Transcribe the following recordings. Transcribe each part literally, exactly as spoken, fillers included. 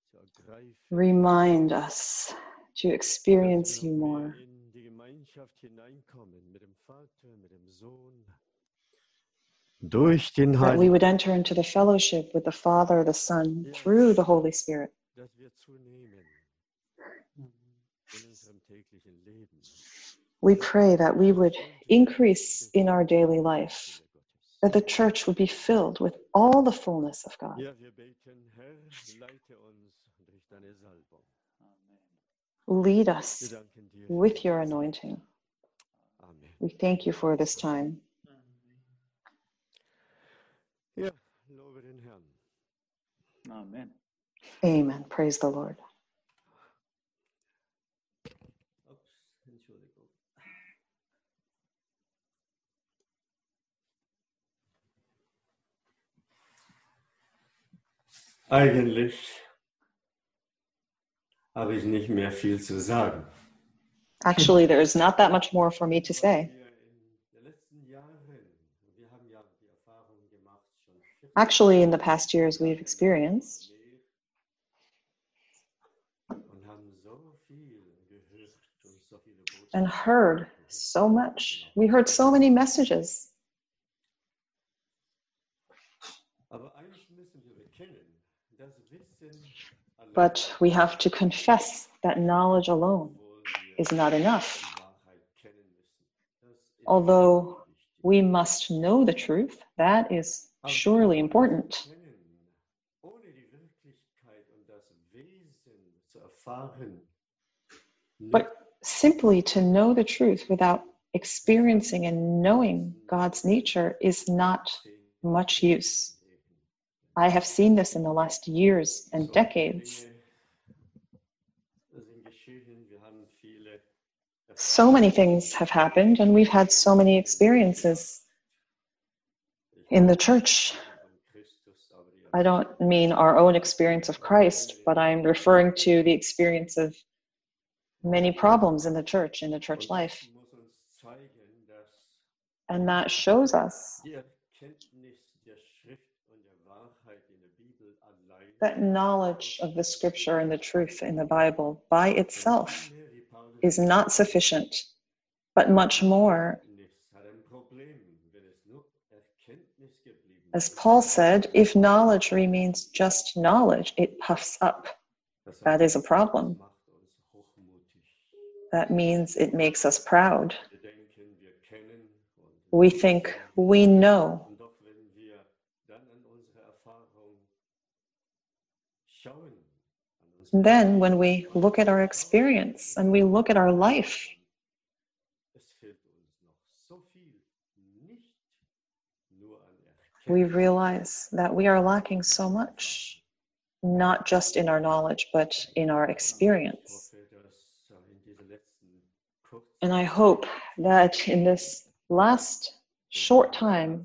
Remind us to experience you more. That we would enter into the fellowship with the Father, the Son, through the Holy Spirit. We pray that we would increase in our daily life, that the church would be filled with all the fullness of God. Lead us with your anointing. We thank you for this time. Amen. Amen. Praise the Lord. Eigentlich habe ich nicht mehr viel zu sagen. Actually, there is not that much more for me to say. Actually, in the past years, we've experienced and heard so much. We heard so many messages. But we have to confess that knowledge alone is not enough. Although we must know the truth, that is surely important. But simply to know the truth without experiencing and knowing God's nature is not much use. I have seen this in the last years and decades. So many things have happened, and we've had so many experiences in the church. I don't mean our own experience of Christ, but I'm referring to the experience of many problems in the church, in the church life. And that shows us that knowledge of the scripture and the truth in the Bible by itself is not sufficient, but much more. As Paul said, if knowledge remains just knowledge, it puffs up. That is a problem. That means it makes us proud. We think we know. And then when we look at our experience and we look at our life, we realize that we are lacking so much, not just in our knowledge, but in our experience. And I hope that in this last short time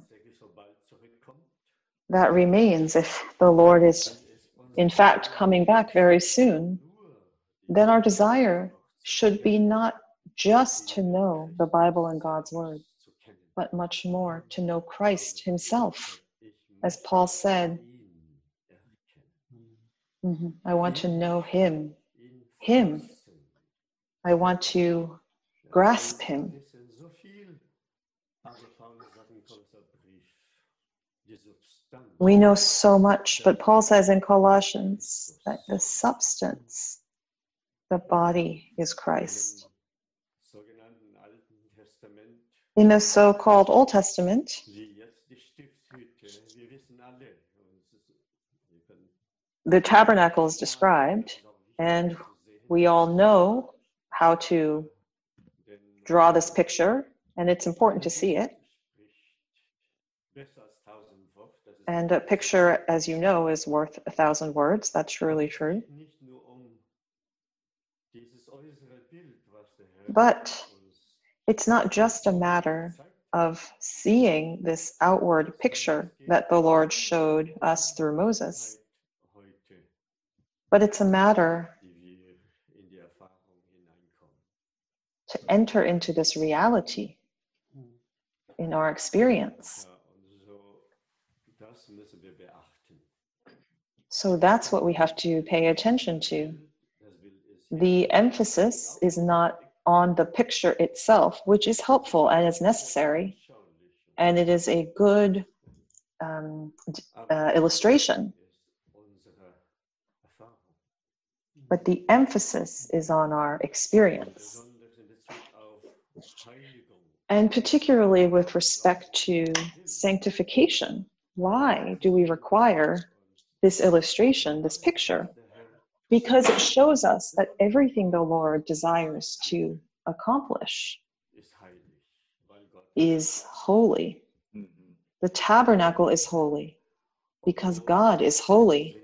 that remains, if the Lord is in fact coming back very soon, then our desire should be not just to know the Bible and God's Word, but much more to know Christ himself. As Paul said, mm-hmm, I want to know him, him. I want to grasp him. We know so much, but Paul says in Colossians that the substance, the body, is Christ. In the so-called Old Testament, the tabernacle is described, and we all know how to draw this picture, and it's important to see it. And a picture, as you know, is worth a thousand words. That's surely true. But it's not just a matter of seeing this outward picture that the Lord showed us through Moses, but it's a matter to enter into this reality in our experience. So that's what we have to pay attention to. The emphasis is not on the picture itself, which is helpful and is necessary, and it is a good um, uh, illustration. But the emphasis is on our experience. And particularly with respect to sanctification, why do we require this illustration, this picture? Because it shows us that everything the Lord desires to accomplish is holy. The tabernacle is holy because God is holy.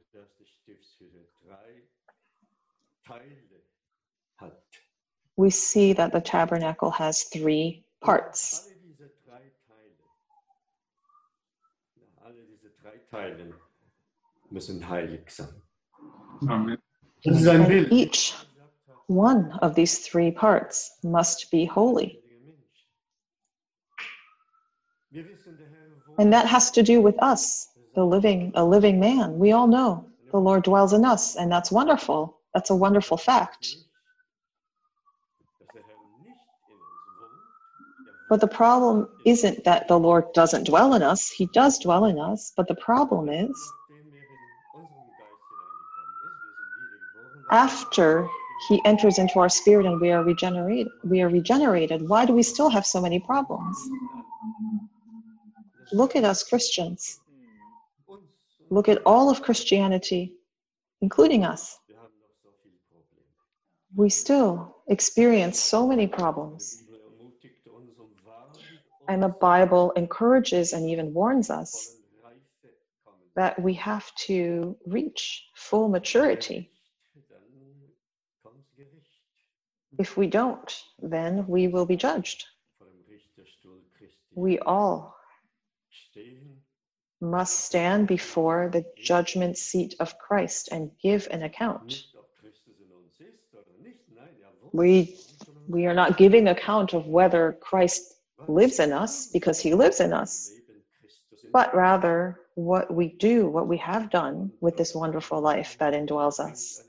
We see that the tabernacle has three parts. Amen. Das ist ein And Bild. each one of these three parts must be holy. And that has to do with us, the living, a living man. We all know the Lord dwells in us, and that's wonderful. That's a wonderful fact. But the problem isn't that the Lord doesn't dwell in us. He does dwell in us, but the problem is after he enters into our spirit and we are regenerated, we are regenerated, why do we still have so many problems? Look at us Christians. Look at all of Christianity, including us. We still experience so many problems. And the Bible encourages and even warns us that we have to reach full maturity. If we don't, then we will be judged. We all must stand before the judgment seat of Christ and give an account. We, we are not giving account of whether Christ lives in us because he lives in us, but rather what we do, what we have done with this wonderful life that indwells us.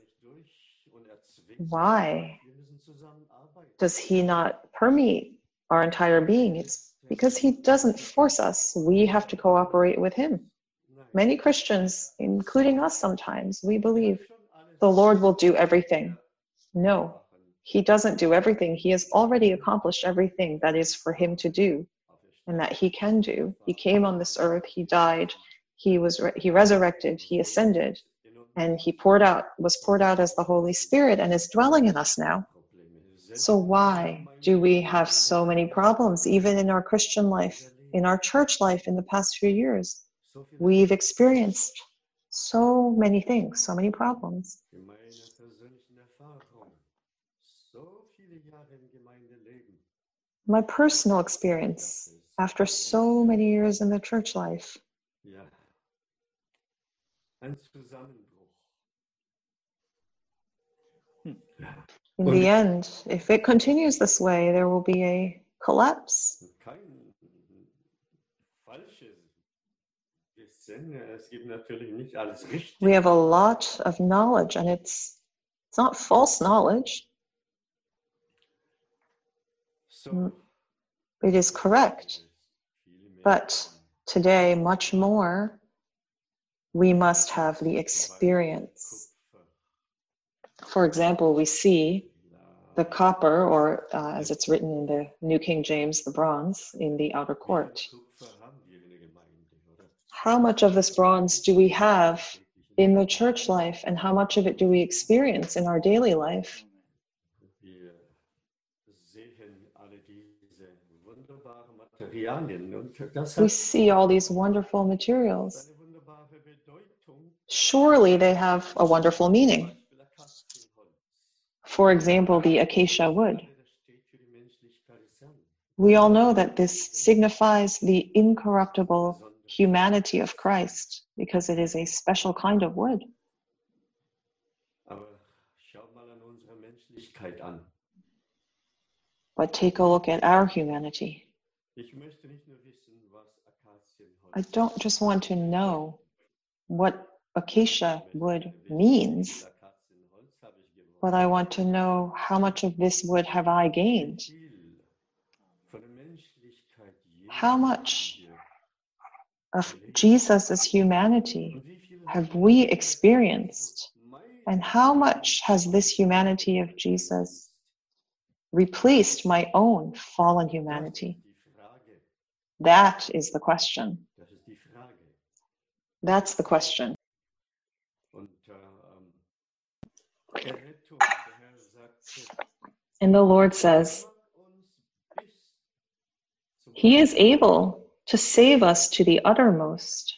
Why does he not permeate our entire being? It's because he doesn't force us. We have to cooperate with him. Many Christians, including us sometimes, we believe the Lord will do everything. No, he doesn't do everything. He has already accomplished everything that is for him to do and that he can do. He came on this earth, he died, he was re- he resurrected, he ascended, and he poured out, was poured out as the Holy Spirit and is dwelling in us now. So why do we have so many problems, even in our Christian life, in our church life in the past few years? We've experienced so many things, so many problems. My personal experience after so many years in the church life. In the end, if it continues this way, there will be a collapse. We have a lot of knowledge, and it's it's not false knowledge. It is correct. But today, much more, we must have the experience. For example, we see the copper, or uh, as it's written in the New King James, the bronze, in the outer court. How much of this bronze do we have in the church life, and how much of it do we experience in our daily life? We see all these wonderful materials. Surely they have a wonderful meaning. For example, the acacia wood. We all know that this signifies the incorruptible humanity of Christ because it is a special kind of wood. But take a look at our humanity. I don't just want to know what acacia wood means, but I want to know how much of this wood have I gained? How much of Jesus' humanity have we experienced? And how much has this humanity of Jesus replaced my own fallen humanity? That is the question. That's the question. And the Lord says, He is able to save us to the uttermost.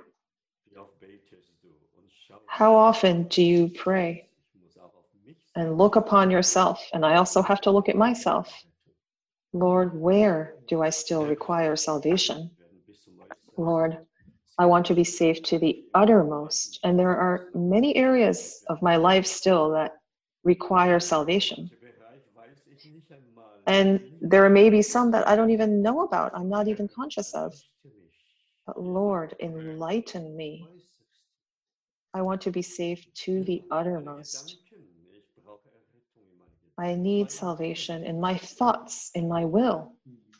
How often do you pray and look upon yourself? And I also have to look at myself. Lord, where do I still require salvation? Lord, I want to be saved to the uttermost. And there are many areas of my life still that require salvation. And there may be some that I don't even know about, I'm not even conscious of. But Lord, enlighten me. I want to be saved to the uttermost. I need salvation in my thoughts, in my will.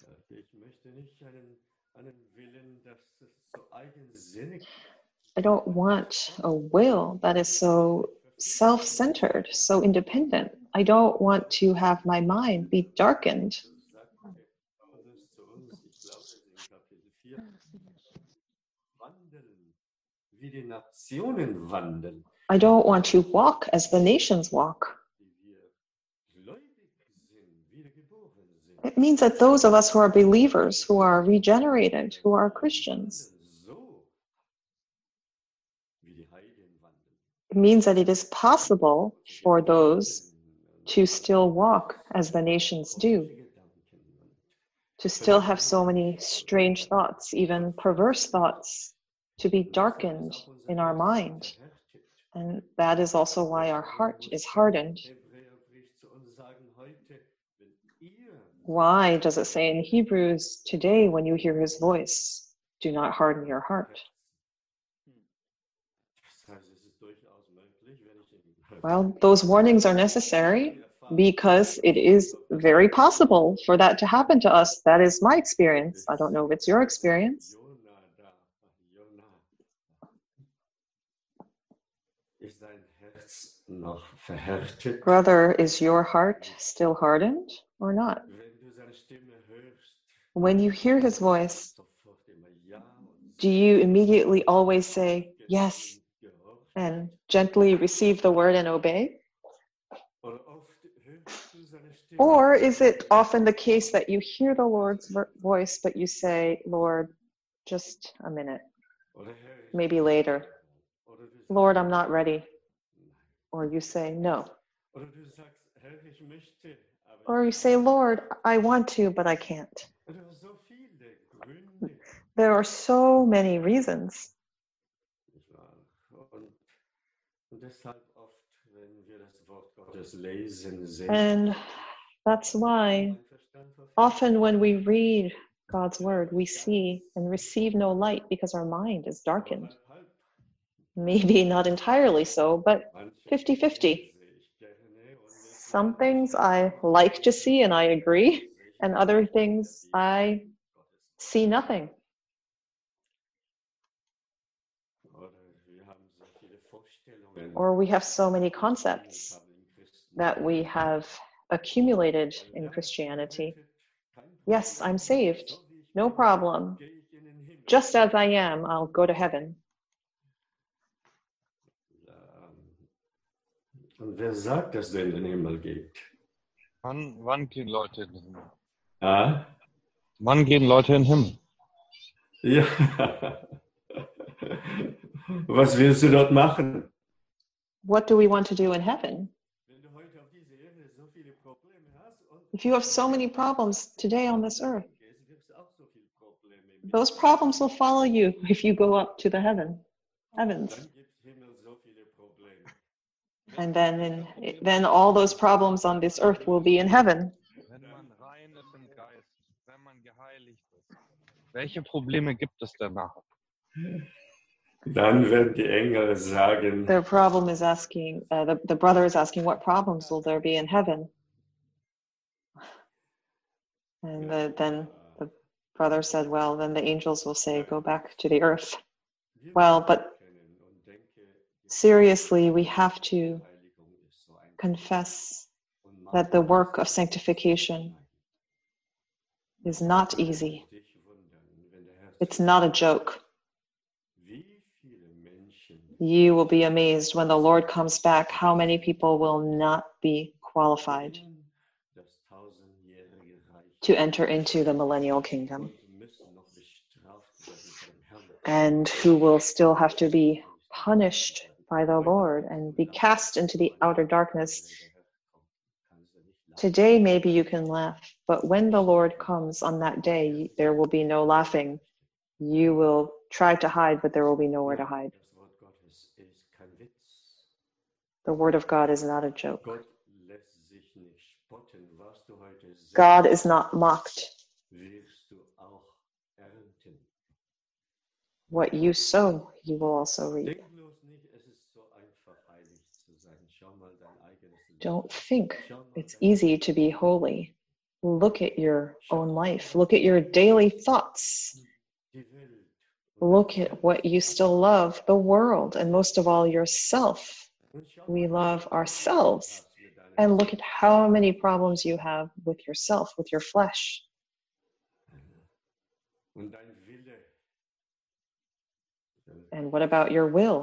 I don't want a will that is so self-centered, so independent. I don't want to have my mind be darkened. I don't want to walk as the nations walk. It means that those of us who are believers, who are regenerated, who are Christians, it means that it is possible for those to still walk as the nations do, to still have so many strange thoughts, even perverse thoughts, to be darkened in our mind. And that is also why our heart is hardened. Why does it say in Hebrews, today when you hear his voice, do not harden your heart? Well, those warnings are necessary because it is very possible for that to happen to us. That is my experience. I don't know if it's your experience. Brother, is your heart still hardened or not? When you hear his voice, do you immediately always say, yes, and gently receive the word and obey? Or is it often the case that you hear the Lord's voice, but you say, Lord, just a minute, maybe later. Lord, I'm not ready. Or you say, no. Or you say, Lord, I want to, but I can't. There are so many reasons. And that's why often when we read God's word, we see and receive no light because our mind is darkened. Maybe not entirely so, but fifty-fifty. Some things I like to see and I agree, and other things I see nothing. Or we have so many concepts that we have accumulated in Christianity. Yes, I'm saved. No problem. Just as I am, I'll go to heaven. Und wer sagt, dass du in den Himmel geht? Wann, wann gehen Leute in den Himmel? Ah? Wann gehen Leute in den Himmel? Ja. Was willst du dort machen? What do we want to do in heaven? If you have so many problems today on this earth, those problems will follow you if you go up to the heaven, heavens. And then, in, then all those problems on this earth will be in heaven. Welche Probleme gibt es danach? Dann werden die Engel sagen, Their problem is asking, uh, the, the brother is asking, what problems will there be in heaven? And the, then the brother said, well, then the angels will say, go back to the earth. Well, but seriously, we have to confess that the work of sanctification is not easy. It's not a joke. You will be amazed when the Lord comes back how many people will not be qualified to enter into the millennial kingdom, and who will still have to be punished by the Lord and be cast into the outer darkness. Today, maybe you can laugh, but when the Lord comes on that day, there will be no laughing. You will try to hide, but there will be nowhere to hide. The word of God is not a joke. God is not mocked. What you sow, you will also reap. Don't think it's easy to be holy. Look at your own life. Look at your daily thoughts. Look at what you still love, the world, and most of all, yourself. We love ourselves. And look at how many problems you have with yourself, with your flesh. And what about your will?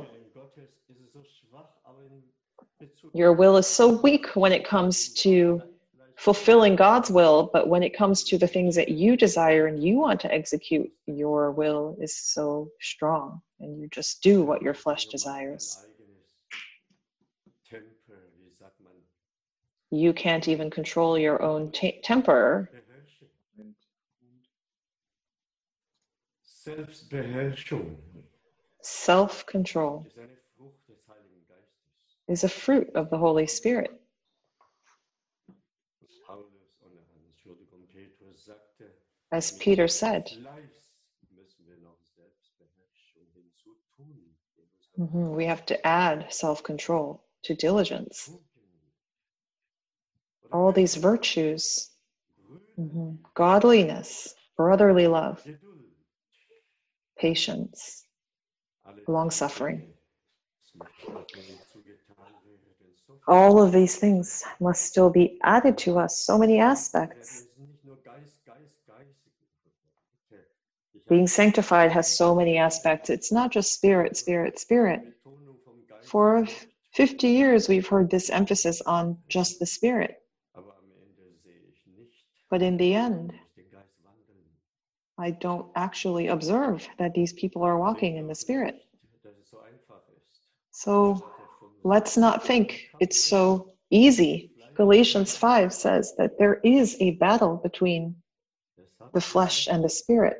Your will is so weak when it comes to fulfilling God's will, but when it comes to the things that you desire and you want to execute, your will is so strong, and you just do what your flesh desires. You can't even control your own t- temper. Self-control is a fruit of the Holy Spirit. As Peter said, mm-hmm, we have to add self-control to diligence. All these virtues, mm-hmm, godliness, brotherly love, patience, long-suffering. All of these things must still be added to us, so many aspects. Being sanctified has so many aspects. It's not just spirit, spirit, spirit. For fifty years, we've heard this emphasis on just the spirit. But in the end, I don't actually observe that these people are walking in the spirit. So let's not think it's so easy. Galatians five says that there is a battle between the flesh and the spirit.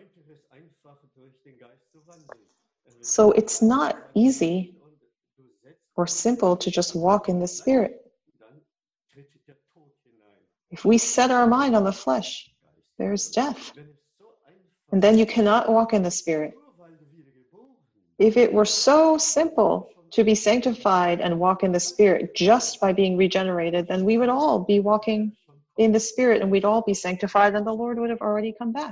So it's not easy or simple to just walk in the spirit. If we set our mind on the flesh, there's death. And then you cannot walk in the spirit. If it were so simple to be sanctified and walk in the spirit just by being regenerated, then we would all be walking in the spirit and we'd all be sanctified and the Lord would have already come back.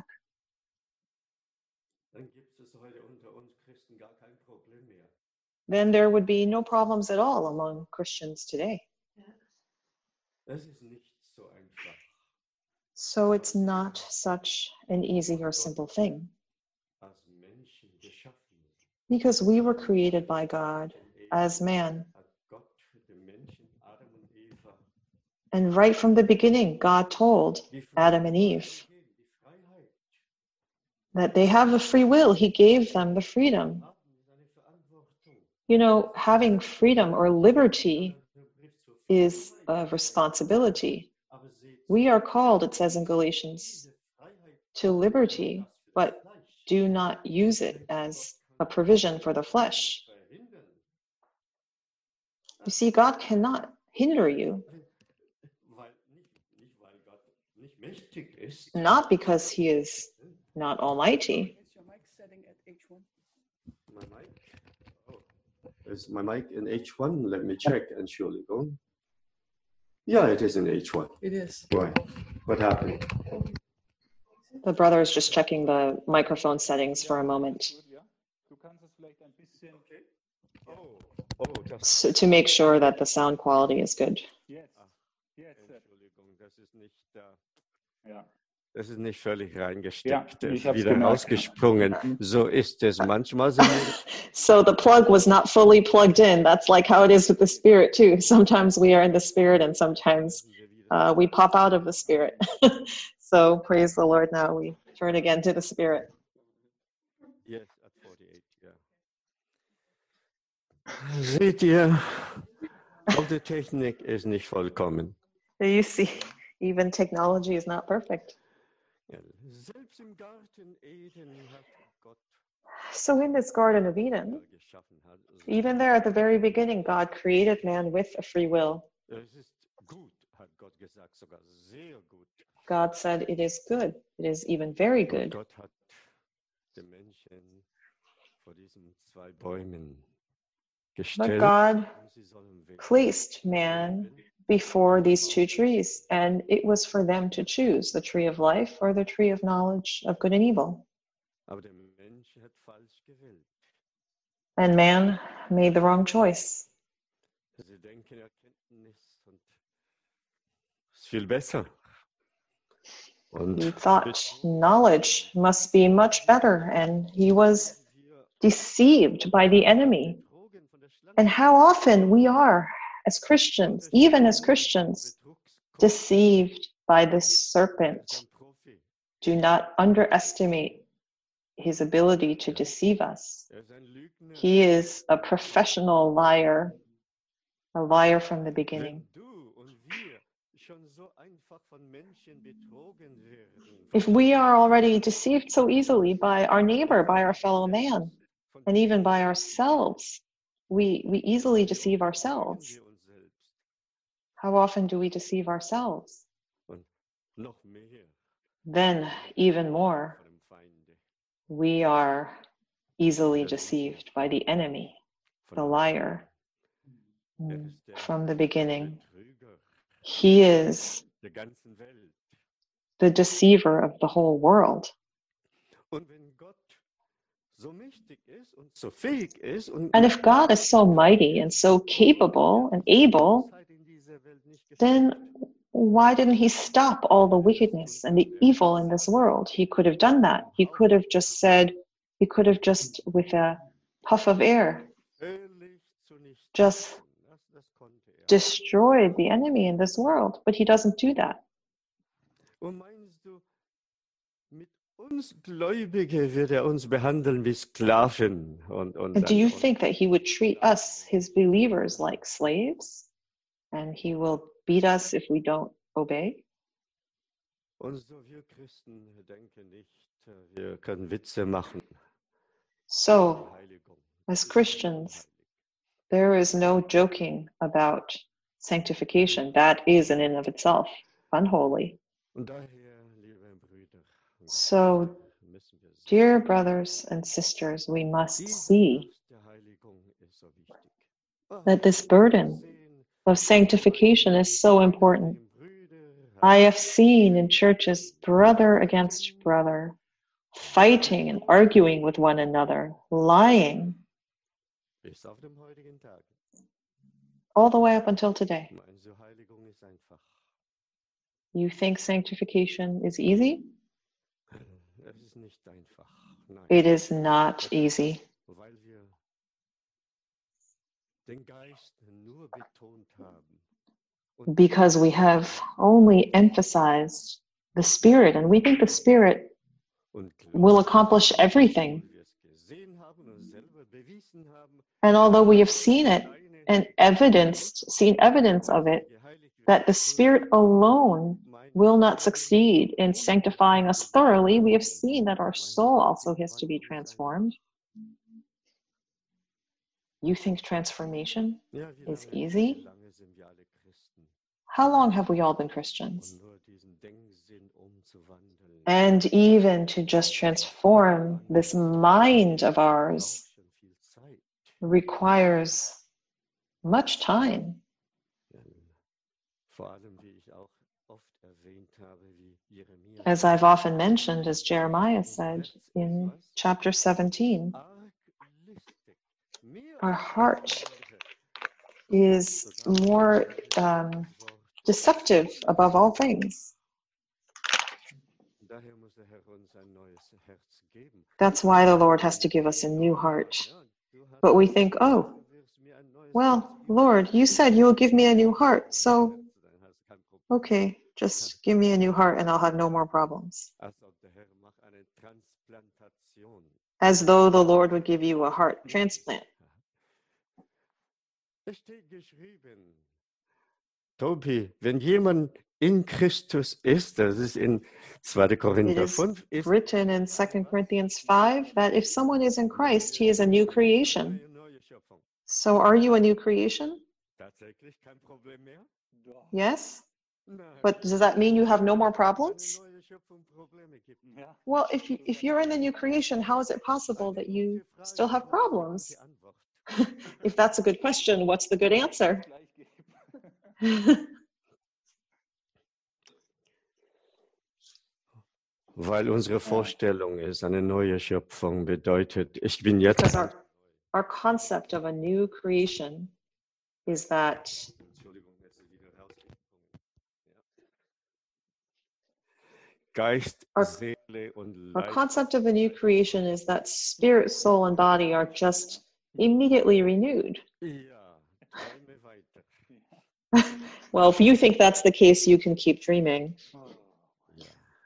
Then there would be no problems at all among Christians today. So it's not such an easy or simple thing. Because we were created by God as man. And right from the beginning, God told Adam and Eve that they have a free will. He gave them the freedom. You know, having freedom or liberty is a responsibility. We are called, it says in Galatians, to liberty, but do not use it as a provision for the flesh. You see, God cannot hinder you. Not because he is not almighty, my mic? Oh, is my mic in H one? Let me check. Entschuldigung. Yeah, it is in H one. It is. Why? What happened? The brother is just checking the microphone settings for a moment Du kannst es vielleicht ein bisschen. Oh, oh, das. so, to make sure that the sound quality is good. Jetzt. Jetzt. Entschuldigung, das ist nicht da. Ja. Das ist nicht völlig Ja, reingesteckt, ich ist hab's wieder gemerkt. rausgesprungen. So ist es. Manchmal sind wir So the plug was not fully plugged in. That's like how it is with the spirit too. Sometimes we are in the spirit and sometimes uh, we pop out of the spirit. So praise the Lord. Now we turn again to the spirit. Yes, at forty-eight, ja. Seht ihr, auch die Technik ist nicht vollkommen. You see, even technology is not perfect. Ja, selbst im Garten Eden hat Gott So in this Garden of Eden, geschaffen hat. even there at the very beginning, God created man with a free will. Es ist gut, hat Gott gesagt, sogar sehr gut. God said it is good. It is even very Und good. Gott hat den Menschen vor diesen zwei Bäumen But gestellt. God und sie sollen wählen. placed man before these two trees, and it was for them to choose the tree of life or the tree of knowledge of good and evil. Aber der Mensch hat falsch gewählt. And man made the wrong choice. Sie denken, Erkenntnis und ist viel besser. Und He thought knowledge must be much better, and he was deceived by the enemy. And how often we are, as Christians, even as Christians, deceived by this serpent. Do not underestimate his ability to deceive us. He is a professional liar, a liar from the beginning. If we are already deceived so easily by our neighbor, by our fellow man, and even by ourselves, we, we easily deceive ourselves. How often do we deceive ourselves? Then, even more, we are easily deceived by the enemy, the liar, from the beginning. He is the deceiver of the whole world. And if God is so mighty and so capable and able, then why didn't he stop all the wickedness and the evil in this world? He could have done that. He could have just said, he could have just, with a puff of air, just destroyed the enemy in this world. But he doesn't do that. Uns Gläubige wird er uns behandeln wie Sklaven. Und, und And do you dann, think that he would treat us, his believers, like slaves? And he will beat us if we don't obey? und so wir Christen denken nicht, wir können Witze machen. So, as Christians, there is no joking about sanctification. That is in and of itself unholy. Und daher, liebe Brüder, So, müssen wir sehen, dear brothers and sisters, we must diese see Last der Heiligung ist so wichtig. Ah, that this burden sehen, of sanctification is so important. I have seen in churches brother against brother, fighting and arguing with one another, lying, bis auf den heutigen Tag. all the way up until today. Meinen Sie, Heiligung ist einfach? You think sanctification is easy? Es ist nicht einfach. Nein, It is not easy, weil wir den Geist nur betont haben. Und because we have only emphasized the Spirit, and we think the Spirit und will accomplish everything. wir es gesehen haben und selber bewiesen haben, And although we have seen it and evidenced, seen evidence of it, that the Spirit alone will not succeed in sanctifying us thoroughly, we have seen that our soul also has to be transformed. You think transformation ja, wie is lange, easy? wie lange sind wir alle Christen? How long have we all been Christians? Und nur diesen Denksinn umzuwandeln, And even to just transform this mind of ours, auch schon viel requires much time. Vor allem, wie ich auch oft erwähnt habe, wie Jeremia As I've often mentioned, as Jeremiah said in chapter seventeen, arg listig, mehr our als heart andere, is more um, deceptive above all things. daher muss der Herr uns ein neues Herz geben. That's why the Lord has to give us a new heart. Ja, du hast But we think, oh, du wirst mir ein neues well, Herz geben. Lord, you said you'll give me a new heart, so Dann hast du kein Problem. okay, just give me a new heart and I'll have no more problems. Als ob der Herr macht eine Transplantation. As though the Lord would give you a heart transplant. Es steht geschrieben, Tobi, wenn jemand in Christus ist, das ist in zweiter It Korinther is fünf, ist written in Second Corinthians five that if someone is in Christ, he is a new creation. eine neue Schöpfung. So are you a new creation? Tatsächlich kein Problem mehr? Doch. Yes? Nein. But does that mean you have no more Eine problems? neue Schöpfung Probleme gibt. Ja. Well, if, you, if you're in the new creation, how is it possible that you still have problems? Die Antwort. If that's a good question, what's the good answer? Gleich geben. Weil unsere Vorstellung ist, eine neue Schöpfung bedeutet, ich bin jetzt. Because our, our concept of a new creation is that Entschuldigung, jetzt ist wieder rausgesprungen. Ja. Geist, Our- Seele und our Leib. concept of a new creation is that spirit, soul, and body are just immediately renewed. Ja, träume weiter. Well, if you think that's the case, you can keep dreaming. Oh. Ja.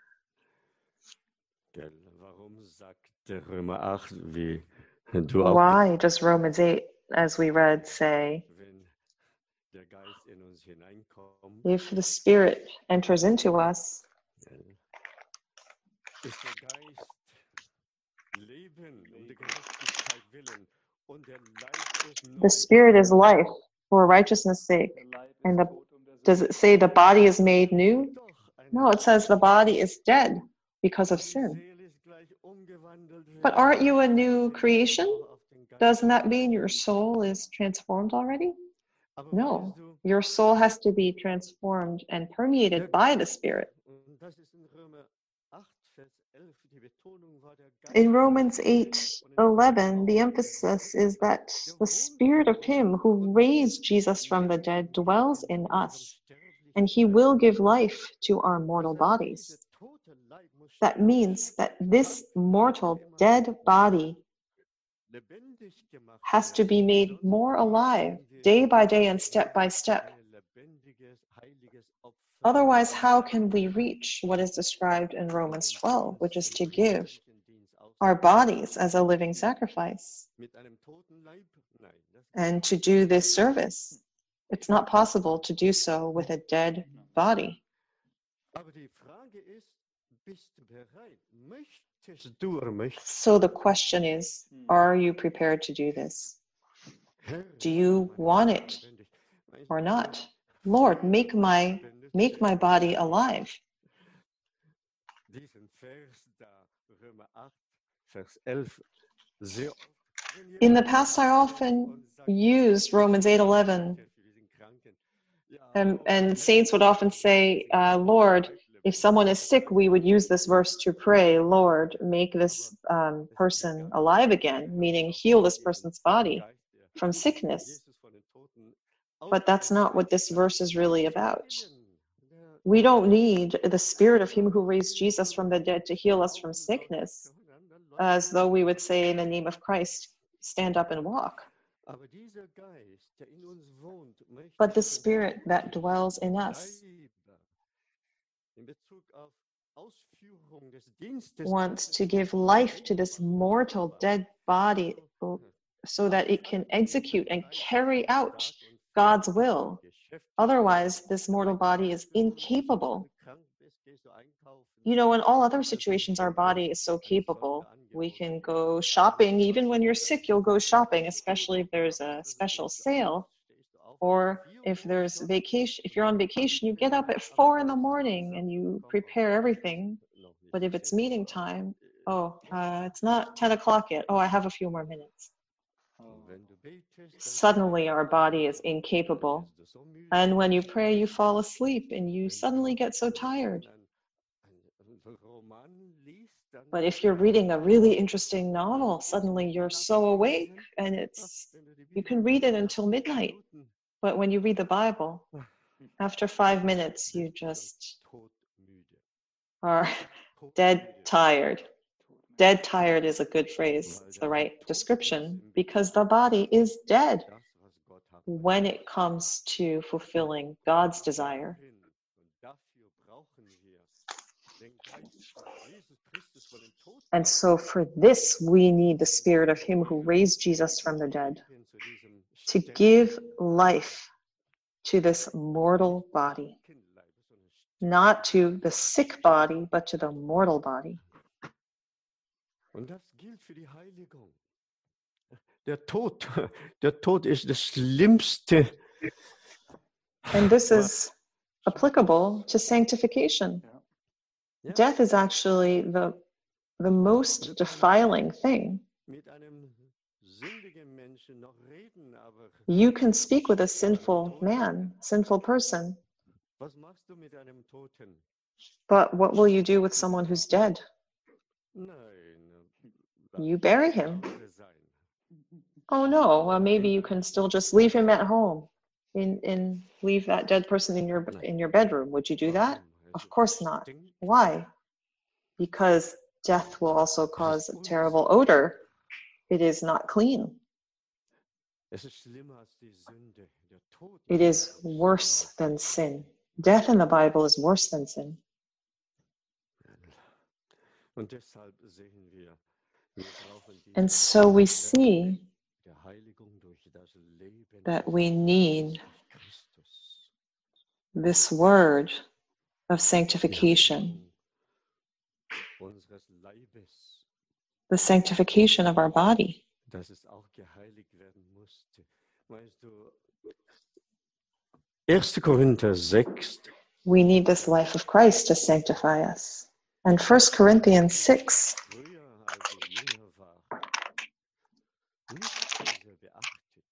Gell, warum sagt der Römer acht, wie du auch, Why does Romans eight, as we read, say, wenn der Geist in uns hineinkommt, if the spirit enters into us, gell, ist der Geist Leben um der Gerechtigkeit willen und der Leib ist the spirit is life for righteousness' sake? Der Leib ist And the- tot um der Does it say the body is made new? doch eine No, it says the body is dead because of sin. Seele ist gleich umgewandelt But werden. aren't you a new creation? Auf den Geist. Doesn't that mean your soul is transformed already? Aber No. weißt du, Your soul has to be transformed and permeated by the Spirit. und das ist in Römer acht, Vers elf, die Betonung war der Geist. In Romans eight eleven, the emphasis is that the Spirit of Him who raised Jesus from the dead dwells in us, and He will give life to our mortal bodies. That means that this mortal, dead body has to be made more alive day by day and step by step. Otherwise, how can we reach what is described in Romans twelve, which is to give our bodies as a living sacrifice and to do this service? It's not possible to do so with a dead body. Aber die Frage ist, bist du bereit? Möchtest du oder möchtest So the question is, are you prepared to do this? Do you want it or not? Lord, make my make my body alive. Diesen Vers da, Römer acht, Vers elf, sehr oft. In the past, I often use Romans eight eleven, and, and saints would often say, uh, Lord, if someone is sick, we would use this verse to pray, Lord, make this um, person alive again, meaning heal this person's body from sickness. But that's not what this verse is really about. We don't need the Spirit of Him who raised Jesus from the dead to heal us from sickness, as though we would say in the name of Christ, stand up and walk. But the Spirit that dwells in us wants to give life to this mortal dead body so that it can execute and carry out God's will. Otherwise, this mortal body is incapable. You know, in all other situations, our body is so capable. We can go shopping. Even when you're sick, you'll go shopping, especially if there's a special sale. Or if there's vacation, if you're on vacation, you get up at four in the morning and you prepare everything. But if it's meeting time, oh, uh, it's not ten o'clock yet. Oh, I have a few more minutes. Oh. Wenn du suddenly our body is incapable. And when you pray, you fall asleep and you suddenly get so tired. But if you're reading a really interesting novel, suddenly you're so awake and it's you can read it until midnight. But when you read the Bible, after five minutes, you just are dead tired. Dead tired is a good phrase. It's the right description because the body is dead when it comes to fulfilling God's desire. And so for this, we need the Spirit of Him who raised Jesus from the dead to give life to this mortal body, not to the sick body, but to the mortal body. Und das gilt für die Heiligung. Der Tod, der Tod ist das Schlimmste. And this is applicable to sanctification. Death is actually the, the most defiling thing. Mit einem sündigen Menschen noch reden, aber You can speak with a sinful man, sinful person, was machst du mit einem Toten? but what will you do with someone who's dead? Nein. You bury him. Oh no, well maybe you can still just leave him at home and, and leave that dead person in your in your bedroom. Would you do that? Of course not. Why? Because death will also cause a terrible odor. It is not clean. It is worse than sin. Death in the Bible is worse than sin. Und deshalb sehen wir, wir brauchen die And so we see der Heiligung durch das Leben that we need Christus. this word of sanctification, Unseres Leibes, the sanctification of our body. dass es auch geheiligt werden musste. Weißt du, Erster Korinther sechs, We need this life of Christ to sanctify us. And First Corinthians six früher, als ich jünger war, nicht so sehr beachtet.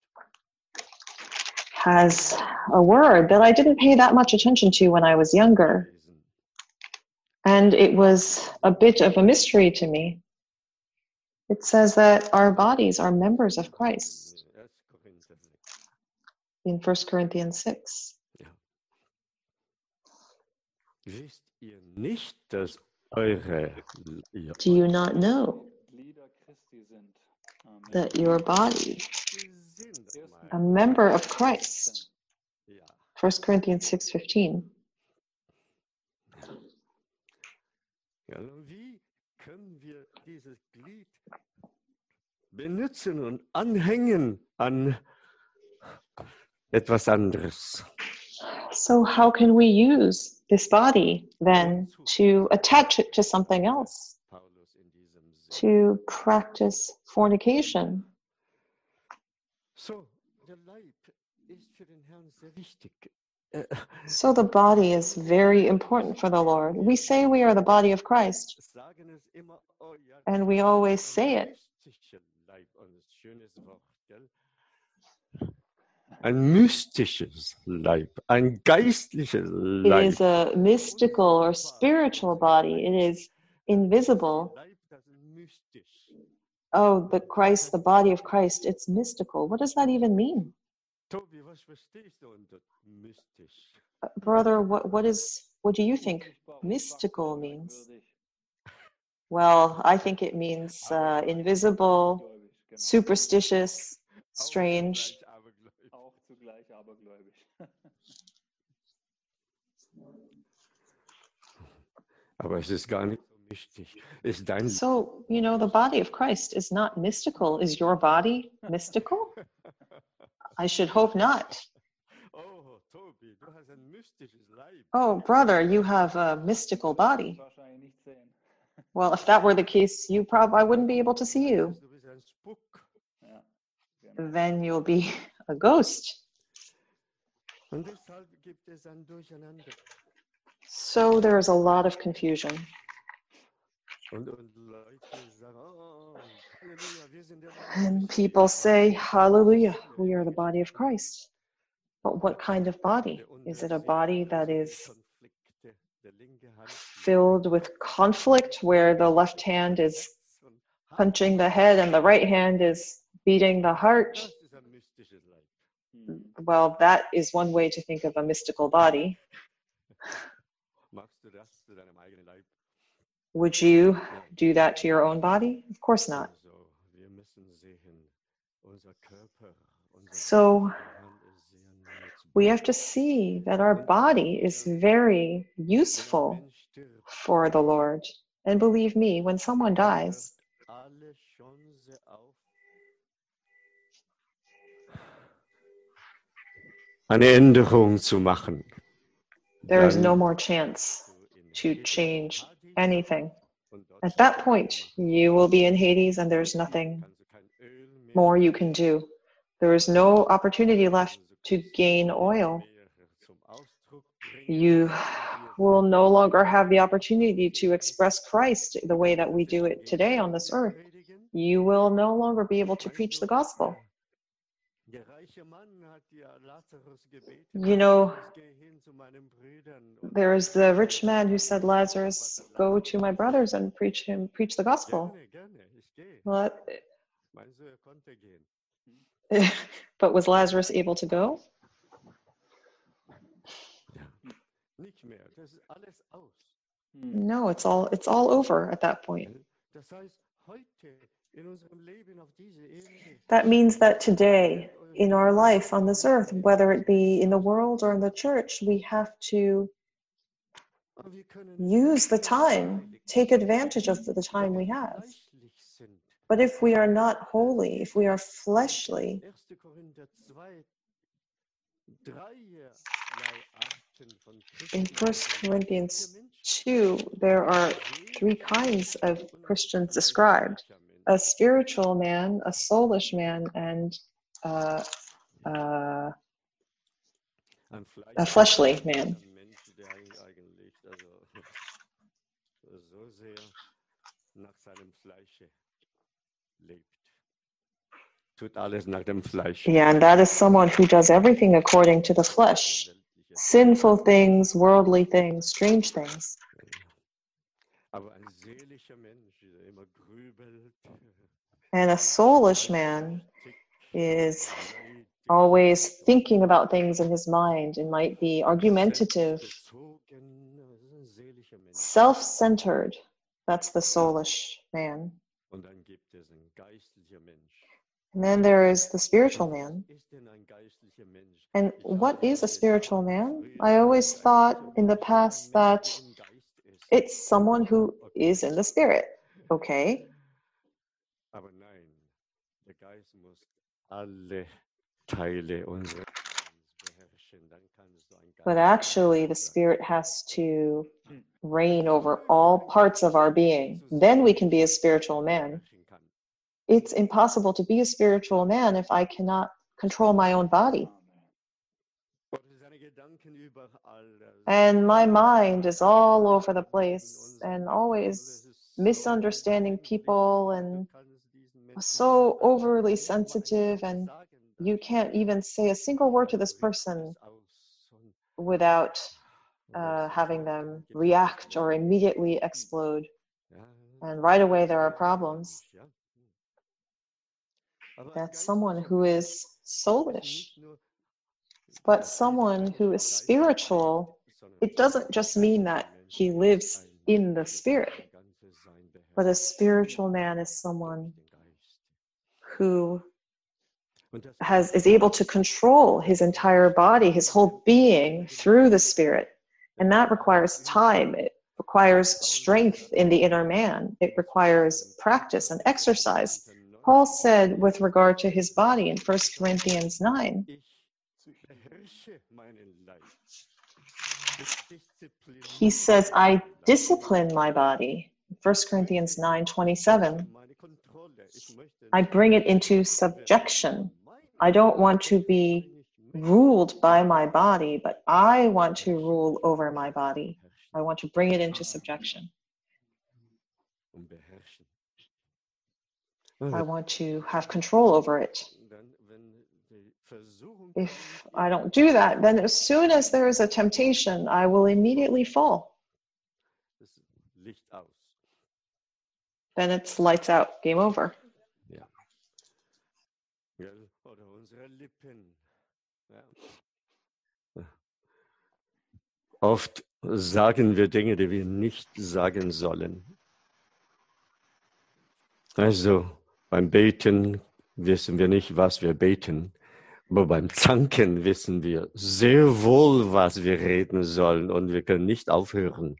has a word that I didn't pay that much attention to when I was younger. Lesen. And it was a bit of a mystery to me. It says that our bodies are members of Christ Erster Korinther sechs. in First Corinthians six. Wisst ihr nicht, dass eure ihr Do you not know Glieder Christi sind. Amen. that your body, sind a mein- member of Christ, Ja. First Corinthians six fifteen, Ja, und wie können wir dieses Glied benutzen und anhängen an etwas anderes? so how can we use this body then to attach it to something else, Paulus in diesem Sinn. to practice fornication? So, der Leib ist für den Herrn sehr wichtig. Äh, So the body is very important for the Lord. We say we are the body of Christ, sagen es immer, oh ja, and we always say it. mystischer Leib, und ein schönes Wort, gell? Ein mystisches Leib, ein geistliches It Leib. is a mystical or spiritual body. It is invisible. Leib, das ist mystisch. Oh, the Christ, the body of Christ, it's mystical. What does that even mean? Tobi, was verstehst du unter mystisch? Uh, Brother, what, what is, what do you think mystical means? Well, I think it means uh, invisible, Gläubig, genau. superstitious, strange. Auch zugleich abergläubisch. Auch zugleich abergläubisch. Aber es ist gar nicht so mystisch. Es ist dein So, you know, the body of Christ is not mystical. Is your body mystical? I should hope not. Oh, Tobi, du hast ein mystisches Leib. Oh, brother, you have a mystical body. Wahrscheinlich nicht sehen. Well, if that were the case, you probably I wouldn't be able to see you. Du bist ein Spuck. Ja, genau. Then you'll be a ghost. Und deshalb gibt es ein Durcheinander. So there is a lot of confusion. Und, und Leute sagen, oh, Halleluja, wir sind der Leib And Christi. people say, Hallelujah, we are the body of Christ. But what kind of body? Is it a body that is filled with conflict, where the left hand is punching the head and the right hand is beating the heart? Das ist ein mystisches Leib. Mhm. Well, that is one way to think of a mystical body. Magst du das zu deinem eigenen Leib? Would you do that to your own body? Of course not. Also, wir müssen sehen, unser Körper, unser So Hand ist sehr nahe zu we have to see that our body is very Wenn ein useful Mensch stirbt, for the Lord. And believe me, when someone dies, hört alle Chance auf, eine Änderung zu machen. there is Dann no more chance bist du in to Hades, change Hades, anything. und dort At steht that kein point, Nummer. you will be in Hades and there's nothing Kannst du kein Öl mehr more you gewinnen, can do. There is no opportunity left kannst du to Christus gain nicht oil. mehr zum Ausdruck bringen, You so wie wir will früher no longer have the predigen. opportunity to express Christ the way that we do it today on this earth. You will no longer be able to preach the gospel. Der reiche Mann hat ja Lazarus gebeten, You know, Lazarus, geh hin zu meinen Brüdern und there is the rich man who said, Lazarus, go to my brothers and preach him, preach the gospel. Gerne, gerne, ich gehe. Well, Meinst du, er konnte gehen? but was Lazarus able to go? Ja. Nicht mehr, das ist alles aus. Mhm. No, it's all it's all over at that point. Das heißt, heute in unserem Leben auf dieser Erde, That means that today, in our life on this earth, whether it be in the world or in the church, we have to aber wir können use the nicht time, heilig take sein, advantage of the wenn time we wir have. fleischlich sind. But if we are not holy, if we are fleshly, erster Korinther zwei, dreierlei Arten von in Christen. First Corinthians Der Mensch two, there are three kinds of Christians described: a spiritual man, a soulish man, and uh, uh, ein a Fleisch- fleshly man. ein Mensch, der eigentlich also so sehr nach seinem Fleische lebt. Tut alles nach dem Fleisch. Yeah, and that is someone who does everything according to the flesh. Sinful things, worldly things, strange things. Aber ein seelischer Mensch, der immer grübelt, And a soulish man is leidet, always thinking about things in his mind and might be argumentative, selbstbezogen, das ist ein seelischer Mensch. self-centered. That's the soulish man. Und dann gibt es einen geistlicher Mensch. And then there is the spiritual Was man. ist denn ein geistlicher Mensch? And Ich what habe is a gedacht, spiritual man? früher I always ein thought geistlicher in the Mensch past ist ein that Mensch, der im Geist ist. it's someone who is in the spirit. Okay, Aber nein, der Geist muss alle Teile unseres Lebens beherrschen. Dann kannst du ein but geistlicher actually the Mensch sein. spirit has to reign over all parts of our being. Then we can be a spiritual man. It's impossible to be a spiritual man if I cannot control my own body. Gottes seine Gedanken überall. And my mind is all over the place and always misunderstanding people and so overly sensitive, and you can't even say a single word to this person without uh, having them react or immediately explode. And right away there are problems. That's someone who is soulish. But someone who is spiritual, it doesn't just mean that he lives in the spirit, but a spiritual man is someone who has is able to control his entire body, his whole being through the spirit. And that requires time. It requires strength in the inner man. It requires practice and exercise. Paul said with regard to his body in First Corinthians nine, he says, I discipline my body. First Corinthians nine twenty-seven. I bring it into subjection. I don't want to be ruled by my body, but I want to rule over my body. I want to bring it into subjection. I want to have control over it. Dann, wenn die Versuchung If kommt, I don't do that, then as soon as there is a temptation, I will immediately fall. das Licht aus. Then it's lights out, game over. Ja. Gell? Oder unsere Lippen. Ja. Oft sagen wir Dinge, die wir nicht sagen sollen. Also beim Beten wissen wir nicht, was wir beten. Aber beim Zanken wissen wir sehr wohl, was wir reden sollen. Und wir können nicht aufhören.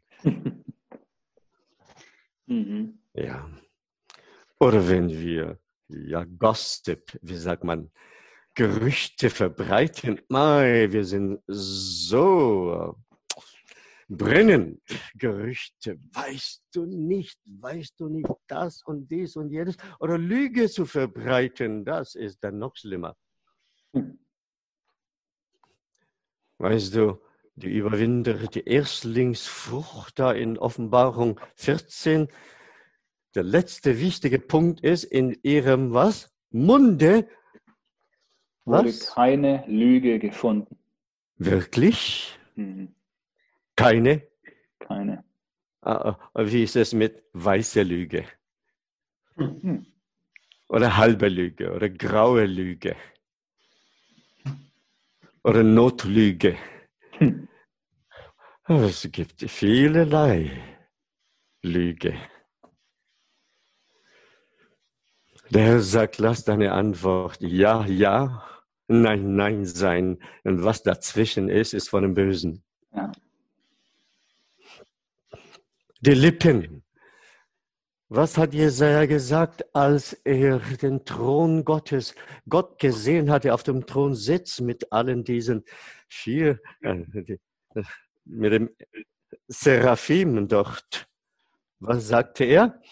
Mhm. Ja. Oder wenn wir, ja, Gossip, wie sagt man, Gerüchte verbreiten. Mei, wir sind so brennend. Gerüchte, weißt du nicht, weißt du nicht das und dies und jenes. Oder Lüge zu verbreiten, das ist dann noch schlimmer. Weißt du, die Überwinder, die Erstlingsfrucht da in Offenbarung vierzehn, der letzte wichtige Punkt ist, in ihrem was? Munde. Wurde Was? keine Lüge gefunden. Wirklich? Mhm. Keine? Keine. Ah, wie ist es mit weißer Lüge? Mhm. Oder halbe Lüge? Oder graue Lüge? Oder Notlüge? Hm. Es gibt vielerlei Lüge. Der Herr sagt, lass deine Antwort ja, ja, nein, nein sein. Und was dazwischen ist, ist von dem Bösen. Ja. Die Lippen. Was hat Jesaja gesagt, als er den Thron Gottes, Gott gesehen hatte, auf dem Thron sitzt mit allen diesen vier, äh, die, äh, mit dem Seraphim dort? Was sagte er?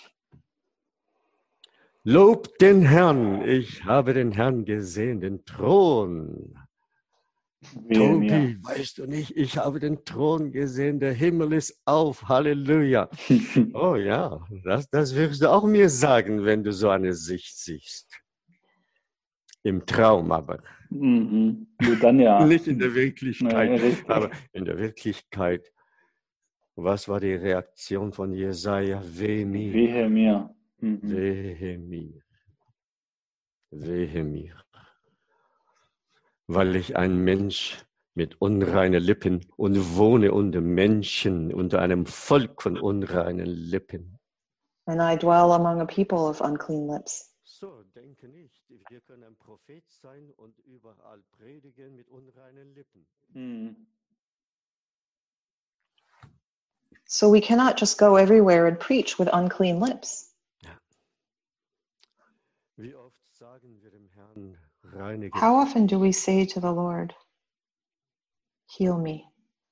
Lob den Herrn, ich habe den Herrn gesehen, den Thron. Wehe mir. Tobi, weißt du nicht, ich habe den Thron gesehen, der Himmel ist auf, Halleluja. Oh ja, das, das wirst du auch mir sagen, wenn du so eine Sicht siehst. Im Traum aber. Mhm. Nur dann ja. Nicht in der Wirklichkeit, Nee, richtig. aber in der Wirklichkeit. Was war die Reaktion von Jesaja? Weh mir, Wehe mir. Mhm. wehe mir, wehe mir. Weil ich ein Mensch mit unreinen Lippen und wohne unter Menschen, unter einem Volk von unreinen Lippen. And I dwell among a people of unclean lips. So, denke nicht, wir können ein Prophet sein und überall predigen mit unreinen Lippen. Mhm. So we cannot just go everywhere and preach with unclean lips. Wie oft sagen wir dem Herrn, reinige. How often do we say to the Lord, heal me?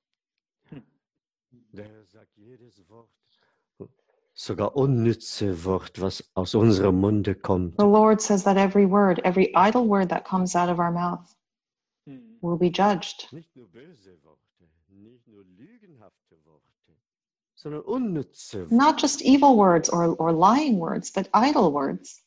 Der Herr sagt jedes Wort, sogar unnütze Wort, was aus unserem Munde kommt, The Lord says that every word, every idle word that comes out of our mouth Mhm. will be judged. nicht nur böse Worte, nicht nur lügenhafte Worte, sondern unnütze Worte. Not just evil words or, or lying words, but idle words.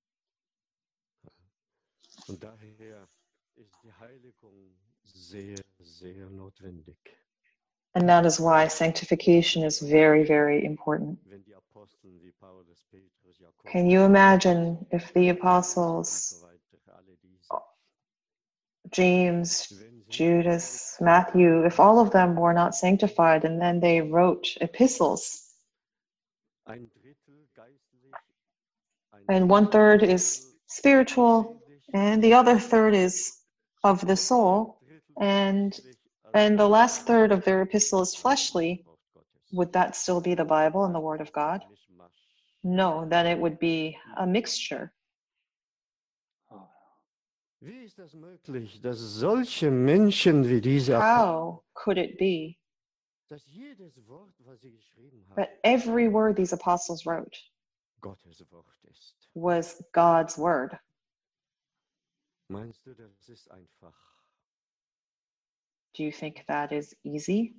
Und daher ist die Heiligung sehr, sehr notwendig. And that is why sanctification is very, very important. Wenn die Apostel wie Paulus, Petrus, Jakobus, Can you imagine if the und apostles, so weiter, alle diese, James, wenn sie Judas, Matthew, if all of them were not sanctified and then they wrote epistles, ein Drittel geistlich, ein and one third is Drittel spiritual, seelisch, and the other third is of the soul, ein Drittel and fleischlich, also and the last third of their epistle is fleshly, Wort Gottes. would that still be the Bible and the Word of God? Mischmasch. No, then it would be a mixture. Oh. Wie ist das möglich, dass solche Menschen wie diese Apostel, How could it be dass jedes Wort, was sie geschrieben haben, that every word these apostles wrote Gottes Wort ist? was God's word? Meinst du, das ist einfach? Do you think that is easy?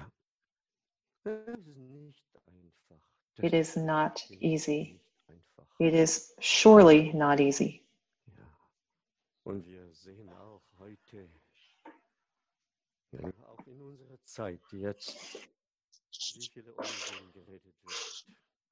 Das ist nicht einfach. Das It is not ist easy. nicht einfach. It is surely not easy. Ja. Und wir sehen auch heute, ja, auch in unserer Zeit jetzt, wie viele Unsinn geredet wird.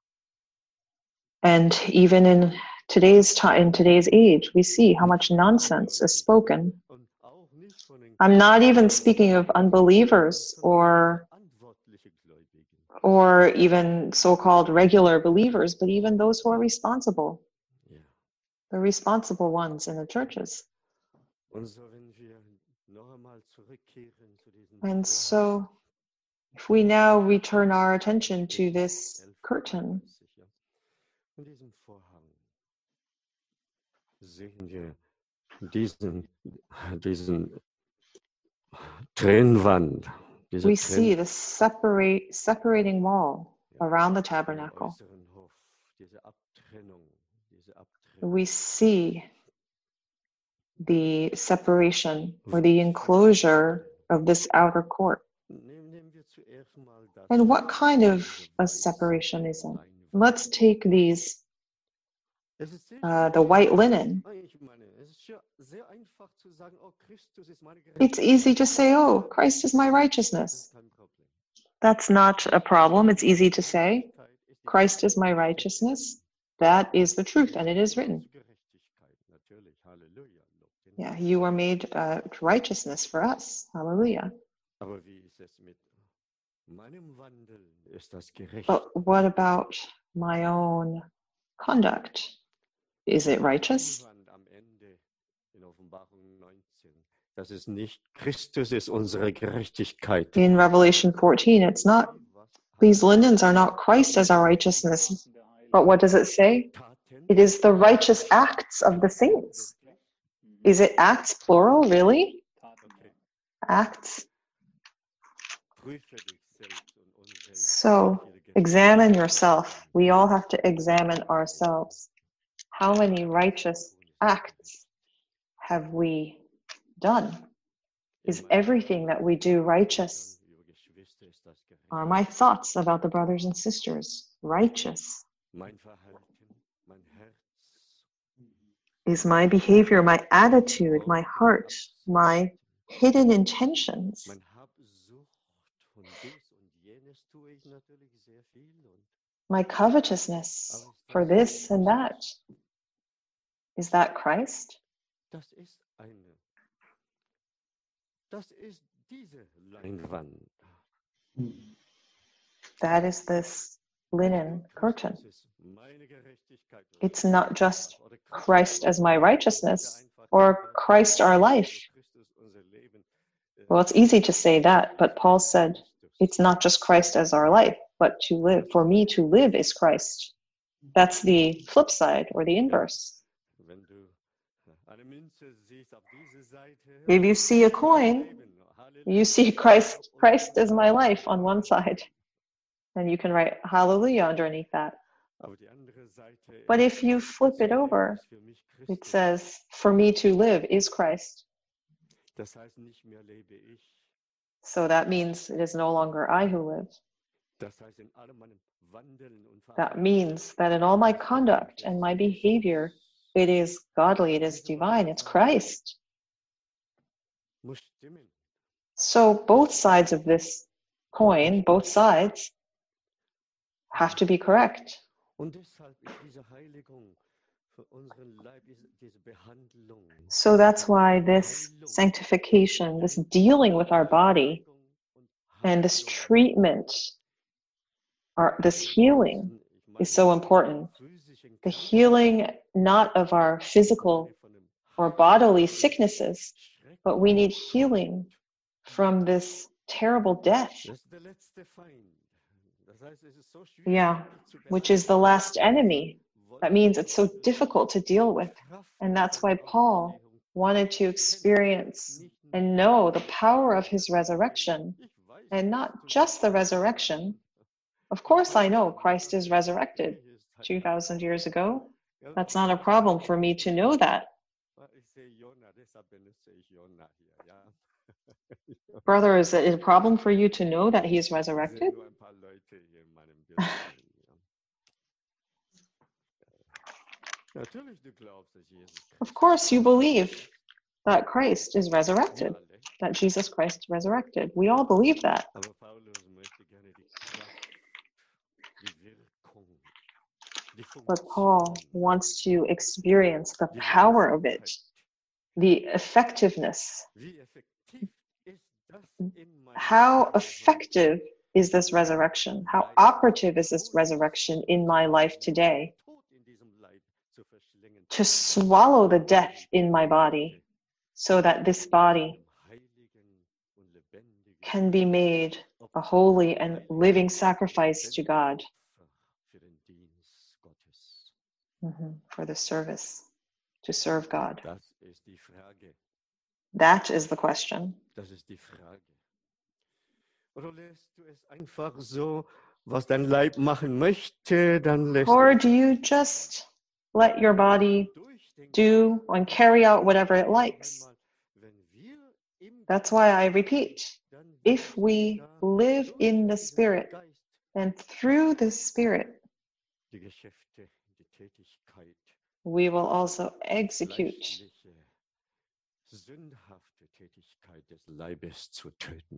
And even in today's time, in today's age, we see how much nonsense is spoken. Und auch nicht von den I'm not even speaking of unbelievers or verantwortlichen Gläubigen. or even so-called regular believers, but even those who are responsible, Ja. the responsible ones in the churches. Und so, wenn wir noch einmal zurückkehren zu diesem And Vorhang, so if we now return our attention to this curtain, ja, in diesem Vorhang sehen wir diesen, diesen Trennwand, diese we see Trenn- the separate, separating wall ja, around the den tabernacle. äußeren Hof, diese Abtrennung, diese Abtrennung. We see the separation or the enclosure of this outer court. Nehmen wir zuerst mal das, And what kind of diese a weiße separation is it? Leinwand. Let's take these, Es ist sehr uh, schön. the white linen. Ich meine, es ist ja sehr einfach zu sagen, oh, Christus ist meine It's easy to say, oh, Christ is my Das righteousness. ist kein Problem. That's not a problem. It's easy to say, Christ is my righteousness. That is the truth, and it is written. Gerechtigkeit, natürlich, Halleluja. Lob den Yeah, Herrn. you are made uh, righteousness for us. Hallelujah. Aber wie ist es mit meinem Wandel? Ist das gerecht? But what about my own conduct? Is it righteous? Einwand am Ende in Offenbarung neunzehn. Das ist nicht Christus ist unsere Gerechtigkeit. In Revelation fourteen, it's not, these linens are not Christ as our righteousness. But what does it say? Taten, It is the righteous acts of the saints. Is it acts plural, really? okay. Acts. Prüfe dich selbst und uns selbst. So examine yourself. We all have to examine ourselves. How many righteous acts have we done? Is everything that we do righteous? Über Geschwister ist das gerecht. Are my thoughts about the brothers and sisters righteous? Mein Verhalten, mein Herz, Is my behavior, my attitude, my heart, my hidden intentions? mein Habsucht und dies und jenes tue ich natürlich sehr viel. Und My covetousness for this and that? Is that Christ? das ist eine, das ist diese Leinwand. That is this linen curtain. Das ist meine Gerechtigkeit. It's not just Oder Christ as my righteousness einfach or Christ our life. Christus unser Leben. Well, it's easy to say that, but Paul said it's not just Christ as our life, but to live. For me to live is Christ. That's the flip side or the inverse. Wenn du eine Münze siehst auf diese Seite, If you see a coin, you see Christ, Christ is my life on one side. And you can write hallelujah underneath that. Aber die andere Seite, But if you flip it over, ist für mich it Christus. says, for me to live is Christ. Das heißt, nicht mehr lebe ich. So that means it is no longer I who live. Das heißt, in allem meinem Wandeln und That means that in all my conduct and my behavior, it is godly, it is divine, it's Christ. muss stimmen. So both sides of this coin, both sides, have to be correct. Und deshalb ist diese Heiligung für unseren Leib, diese, diese Behandlung. So that's why this sanctification, this dealing with our body, and this treatment, or this healing, is so important. The healing not of our physical or bodily sicknesses, but we need healing from this terrible death. Yeah, which is the last enemy. That means it's so difficult to deal with. And that's why Paul wanted to experience and know the power of his resurrection, and not just the resurrection. Of course, I know Christ is resurrected two thousand years ago. That's not a problem for me to know that. Brother, is it a problem for you to know that he is resurrected? Natürlich, du glaubst, dass Jesus Of course, you believe that Christ is resurrected, wir alle. that Jesus Christ resurrected. We all believe that. Aber Paulus möchte gerne die Kraft, die Wirkung, die But Paul Funktion, wants to experience the die power of it, Wirksamkeit. the effectiveness. Wie effektiv ist das in meinem How Leben? effective is this resurrection? How operative is this resurrection in my life today Tod in diesem Leib zu verschlingen. to swallow the death in my body so that this body Heiligen und lebendigen can be made a holy and living sacrifice to God für den Dienst Gottes. mhm, for the service, to serve God. Das ist die Frage. That is the question. Das ist die Frage. Oder lässt du es einfach so, was dein Leib machen möchte, dann lässt Or du do you just let your body durchdenken. do and carry out whatever it likes? Einmal, wenn wir im That's why I repeat, dann if wird we da live durch in the den Spirit Geist and through the Spirit, die Geschäfte, die Tätigkeit, we will also execute fleischliche, sündhafte Tätigkeit des Leibes zu töten.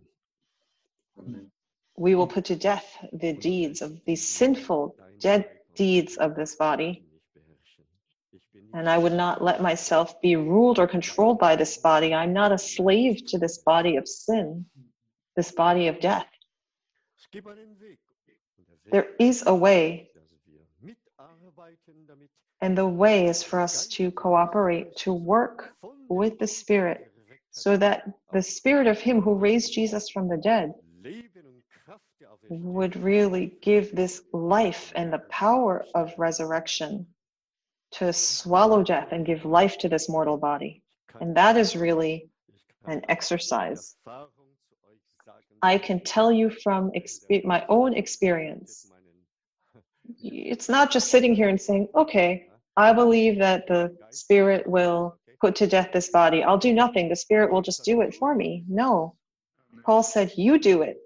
we will put to death the deeds of these sinful, dead deeds of this body. And I would not let myself be ruled or controlled by this body. I'm not a slave to this body of sin, this body of death. Es gibt einen Weg. Und der Weg There is a way, ist, dass wir mitarbeiten, damit and the way is for us to cooperate, to work von with the Spirit, so that the Spirit of Him who raised Jesus from the dead Leben und Kraft der Auferstehung would really give this life and the power of resurrection to swallow death and give life to this mortal body. And that is really an exercise. I can tell you from expe- my own experience, it's not just sitting here and saying, okay, I believe that the Spirit will put to death this body. I'll do nothing. The Spirit will just do it for me. No. Paul said, you do it,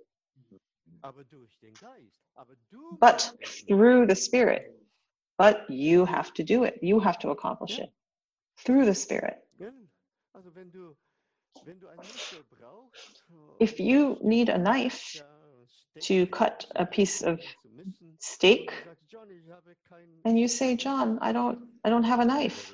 but through the Spirit. But you have to do it. You have to accomplish it through the Spirit. If you need a knife to cut a piece of steak, and you say, John, I don't, I don't have a knife,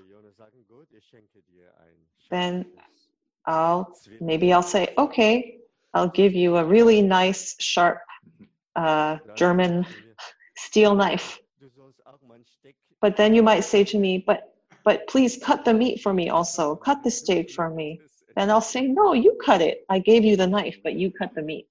then I'll, maybe I'll say, okay, I'll give you a really nice, sharp uh, German steel knife. But then you might say to me, but, but please cut the meat for me also, cut the steak for me. Then I'll say, no, you cut it. I gave you the knife, but you cut the meat.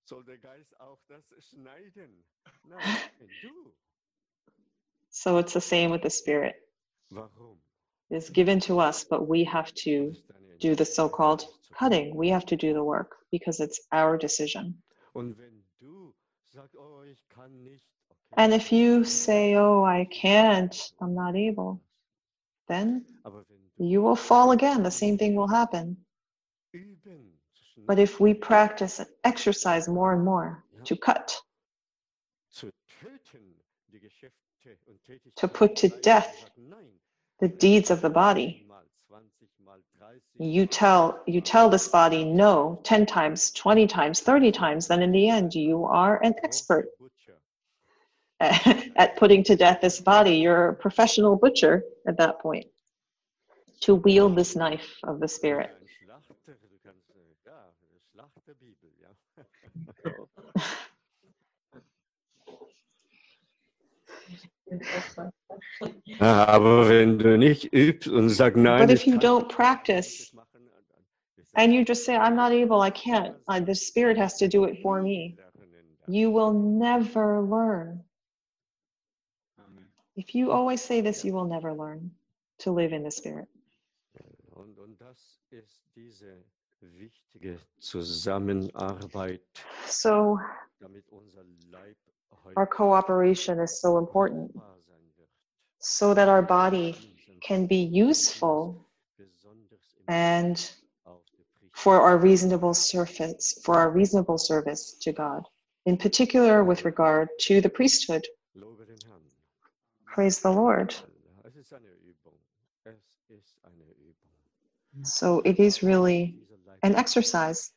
So it's the same with the Spirit. It's given to us, but we have to do the so-called cutting. We have to do the work because it's our decision. And if you say, oh, I can't, I'm not able, then you will fall again. The same thing will happen. But if we practice and exercise more and more to cut, to put to death the deeds of the body, you tell you tell this body no ten times, twenty times, thirty times, then in the end you are an expert at putting to death this body. You're a professional butcher at that point to wield this knife of the Spirit. Aber wenn du nicht übst und sagst, nein, but if you don't practice and you just say, I'm not able, I can't, uh, the Spirit has to do it for me, you will never learn. If you always say this, you will never learn to live in the Spirit. Und, und das ist diese wichtige Zusammenarbeit, So damit unser Leib our cooperation is so important, so that our body can be useful and for our reasonable service, for our reasonable service to God, in particular with regard to the priesthood. Praise the Lord. So it is really an exercise.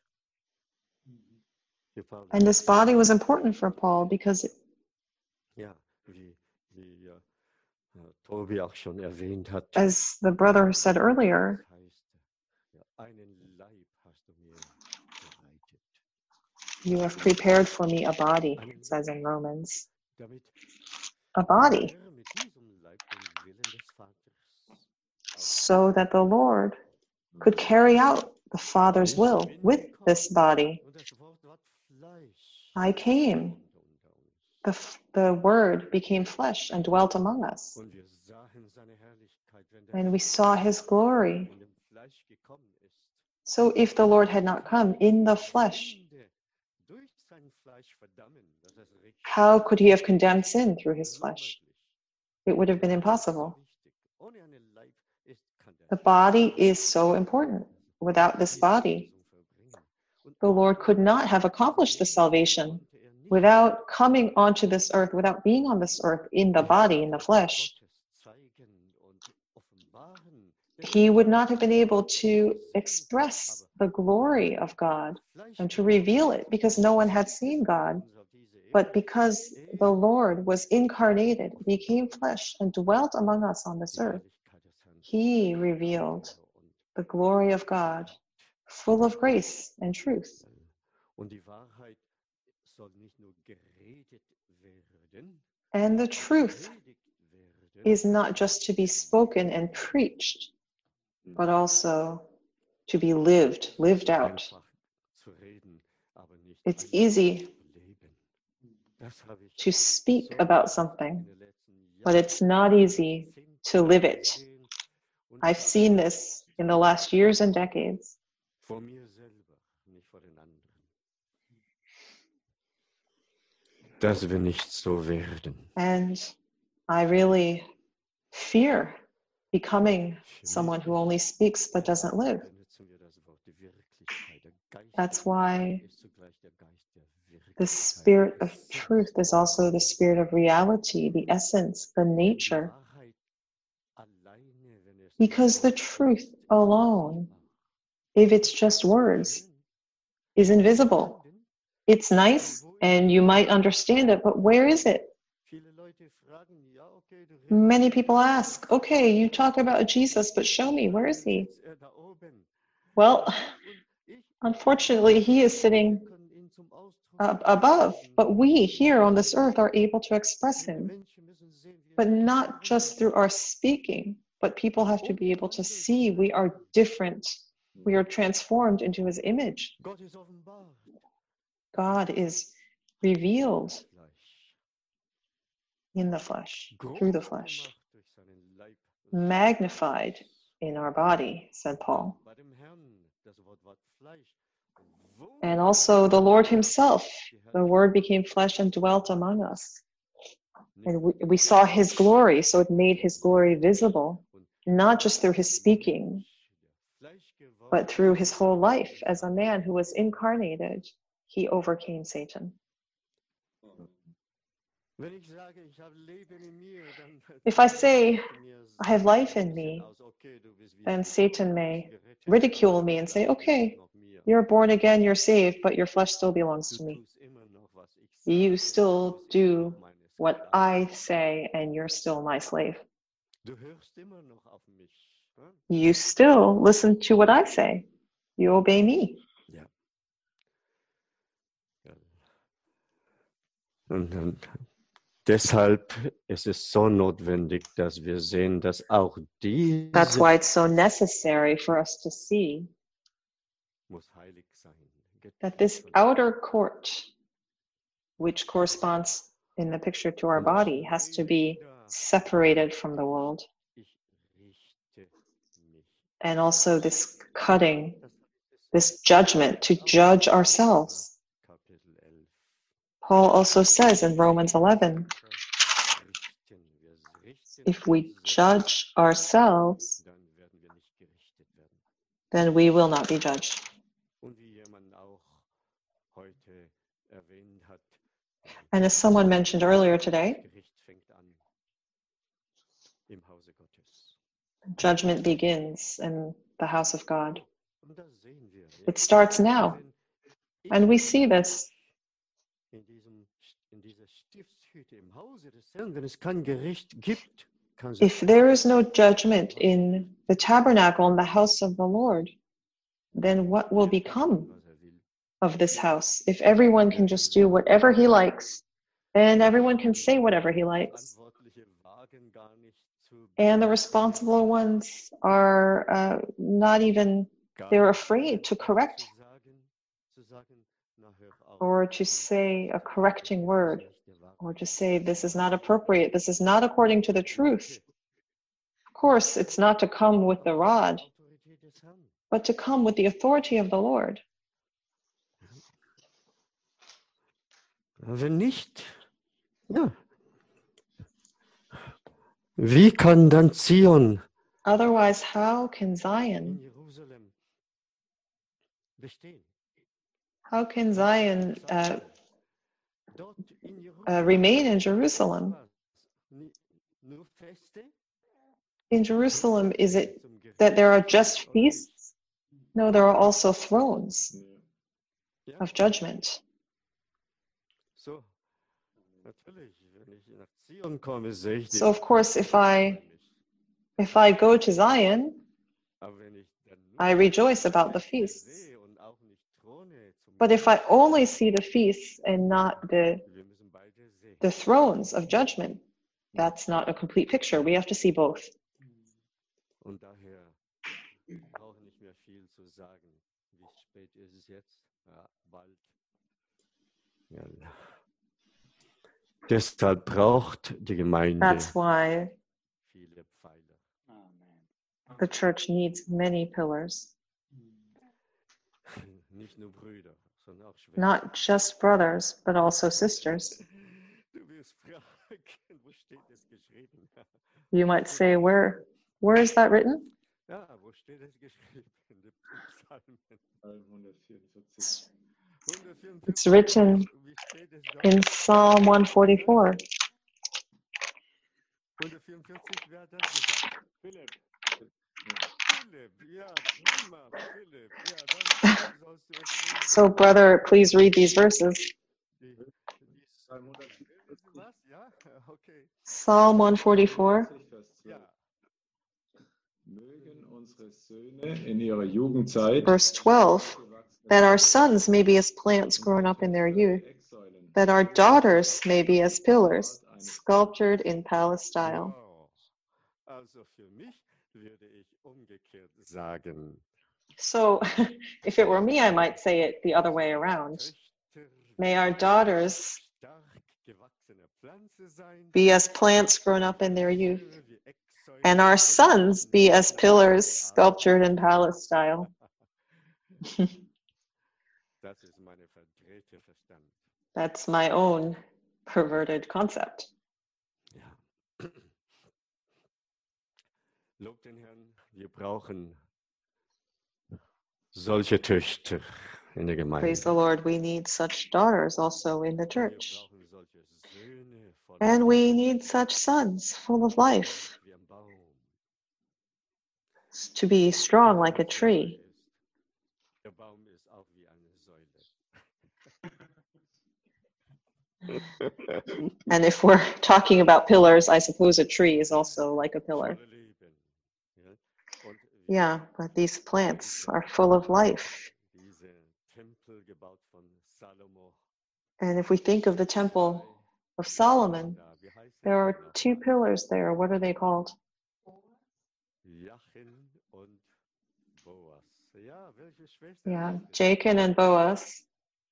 And this body was important for Paul because it, Ja, wie, wie äh, äh, Tobi auch schon erwähnt hat. as the brother said earlier, Das heißt, ja, einen Leib hast du mir bereitet, you have prepared for me a body, it says in Romans. damit A body, er mit diesem Leib den Willen des Vaters so that the Lord could carry out the Father's will with this body. und das Wort ward Fleisch I came. unter uns. The, f- the Word became flesh and dwelt among us. Und wir sahen seine Herrlichkeit, wenn der And we saw his glory. in dem Fleisch gekommen ist. So if the Lord had not come in the flesh, Sünde durch sein Fleisch verdammen, das ist richtig. how could he have condemned sin through his flesh? It would have been impossible. Ohne einen Leib ist kann der The body is so important. Without this body, the Lord could not have accomplished the salvation without coming onto this earth, without being on this earth in the body, in the flesh. He would not have been able to express the glory of God and to reveal it because no one had seen God. But because the Lord was incarnated, became flesh, and dwelt among us on this earth, he revealed the glory of God, full of grace and truth. Und die Wahrheit soll nicht nur geredet werden, And the truth predigt werden, is not just to be spoken and preached, but also to be lived, lived out. einfach zu reden, aber nicht It's einfach easy zu leben. Das habe ich to speak so about something, in den letzten but it's not easy to live it. gesehen und I've seen this in the last years and decades. vor mir selber, nicht vor den anderen. Dass wir nicht so werden. And I really fear becoming someone who only speaks but doesn't live. Benutzen wir das Wort die Wirklichkeit. Der Geist That's der why ist zugleich der Geist der the Wirklichkeit. spirit of truth is also the spirit of reality, the essence, the nature. Wahrheit alleine, wenn es Because the truth alone, if it's just words, is invisible. It's nice and you might understand it, but where is it? Viele Leute fragen, ja, okay, du redest Many people ask, okay, you talk about Jesus, but show me, where is he? sitzt er da oben. Well, Und ich unfortunately, he is sitting können ihn zum Ausdruck up above, but we here on this earth are able to express bringen. him, Menschen müssen sehen, wie er but sich not just through our speaking, but people have to be able to see we are different. We are transformed into his image. Gott ist offenbar. God is revealed Fleisch. in the flesh, Groß through the flesh, gemacht durch seinen Leib. magnified in our body, said Paul. Bei dem Herrn, das Wort ward Fleisch. Wo And also the Lord himself, the word became flesh and dwelt among us. And we, we saw his glory, so it made his glory visible, not just through his speaking, but through his whole life as a man who was incarnated. He overcame Satan. Wenn ich sage, ich habe Leben in mir, dann If I say, mir I have life in me, aus, okay, du bist then wieder Satan may gerettet, ridicule me and say, okay, noch mir. you're born again, you're saved, but your flesh still belongs Du to me. tust immer noch, was ich You sage, still du bist do immer noch meine what Sklavin. I say, and you're still my slave. Du hörst immer noch auf mich. hm? You still listen to what I say. You obey me. Ja. Ja. Und, und deshalb ist es so notwendig, dass wir sehen, dass auch That's diese why it's so necessary for us to see muss heilig sein. that this outer court, which corresponds in the picture to our body, has to be separated from the world. Ich richte mich. And also this cutting, this judgment, to judge ourselves. Kapitel elf. Paul also says in Romans eleven, Richten. Wir richten if we uns judge ourselves, dann werden wir nicht gerichtet werden. then we will not be judged. Und wie jemand auch heute erwähnt hat, And as someone mentioned earlier today, das Gericht fängt an im Hause Gottes. judgment begins in the house of God. Und das sehen wir. It starts now, and we see this. In diesem, in dieser Stiftshütte im Hause des Herrn, wenn es kein Gericht gibt, kann sich If there is no judgment in the tabernacle in the house of the Lord, then what will become was er will. of this house? If everyone can just do whatever he likes, and everyone can say whatever he likes, Verantwortliche wagen gar nicht zu and the responsible ones are uh, not even, gar they're nicht afraid to correct zu sagen, zu sagen, na hör auf, or to say a correcting word, das ist nicht der Wahrheit. or to say this is not appropriate, this is not according to the truth. Of course, it's not to come with the rod, Autorität des Herrn. but to come with the authority of the Lord. Wenn nicht, ja. Wie kann dann Zion Otherwise, how can in Zion, Jerusalem bestehen? how can Zion uh, Dort in uh, Jerusalem remain in Jerusalem? was? Ni- Nur Feste? In Jerusalem, is it Zum Gericht that there are just oder nicht? feasts? No, there are also thrones Ja. of judgment. So, natürlich, wenn ich nach Zion komme, sehe ich So, die of course, if I nicht. if I go to Zion, Aber wenn ich dann I nur rejoice about the Feste feasts. sehe und auch nicht Throne zum But if I Gericht, only see the feasts and not the, wir müssen beide sehen. the thrones of judgment, that's not a complete picture. We have to see both. Und daher brauche nicht mehr viel zu sagen. Wie spät ist es jetzt? Ja, bald. Ja. Deshalb braucht die Gemeinde That's why viele Pfeiler. Amen. the church needs many pillars, Nicht nur Brüder, sondern auch Schwestern. not just brothers, but also sisters. Du wirst fragen, wo steht es geschrieben? You might say, where, where is that written? Ja, wo steht es geschrieben? In den Psalmen. hundertvierundvierzig. hundertvierundvierzig. It's written Wie steht es da? in Psalm one forty-four. hundertvierundvierzig, wer hat das gesagt? Philipp. Philipp, ja, prima, Philipp. Ja, dann sollst du es lesen. So, brother, please read these verses. Die, die, Psalm hundertvierundvierzig. was? Ja, okay. Psalm one forty-four. Vers zwölf. Ja. Mögen unsere Söhne in ihrer Jugendzeit Verse twelve, that our sons may be as plants grown up in their youth, that our daughters may be as pillars, sculptured in palace style. Wow. Also für mich würde ich umgekehrt sagen. So, if it were me, I might say it the other way around. Töchter May our daughters stark gewachsene Pflanze sein, be as plants grown up in their youth, Söhne wie Ecksäulen and our sons be as pillars sculptured in palace style. Das ist meine verdrehte Verstand. That's my own perverted concept. Ja. Lob den Herrn, wir brauchen solche Töchter in der Gemeinde. Praise the Lord, we need such daughters also in the Wir church. brauchen solche Söhne voll And we need such sons full of life wie ein Baum. to be strong like a tree. Der Baum ist auch wie eine Säule. And if we're talking about pillars, I suppose a tree is also like a pillar. Voller Leben. Ja? Und Yeah, but these plants are full of life. diese Tempel gebaut von Salomo. And if we think of the temple of Solomon, Da, wie heißt there are das? two pillars there. What are they called? Jachin und Boas. Ja, welche Schwester? Yeah, ist es? Jachin and Boaz.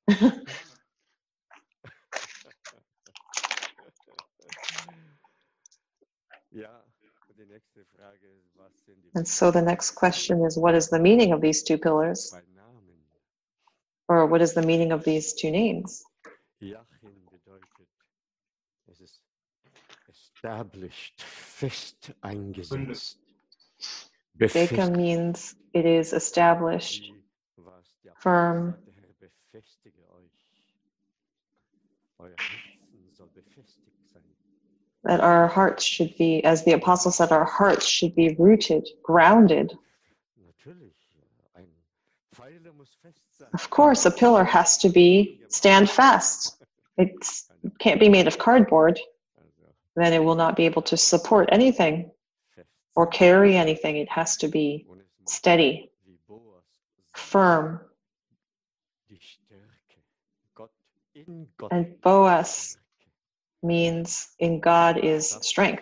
Ja, die nächste Frage ist, was sind die And so the next question is, what is the meaning of these two pillars? zwei Namen? Or what is the meaning of these two names? Jachin bedeutet, es ist established, fest eingesetzt. Jacob Befestigt. means it is established, Wie was der firm. Apostel sagt, der Herr befestige euch. Euer Herzen soll befestigt sein. that our hearts should be, as the apostle said, our hearts should be rooted, grounded. Natürlich. Of course, a pillar has to be stand fast. It can't be made of cardboard. Then it will not be able to support anything or carry anything. It has to be steady, firm. And Boaz means in God is strength.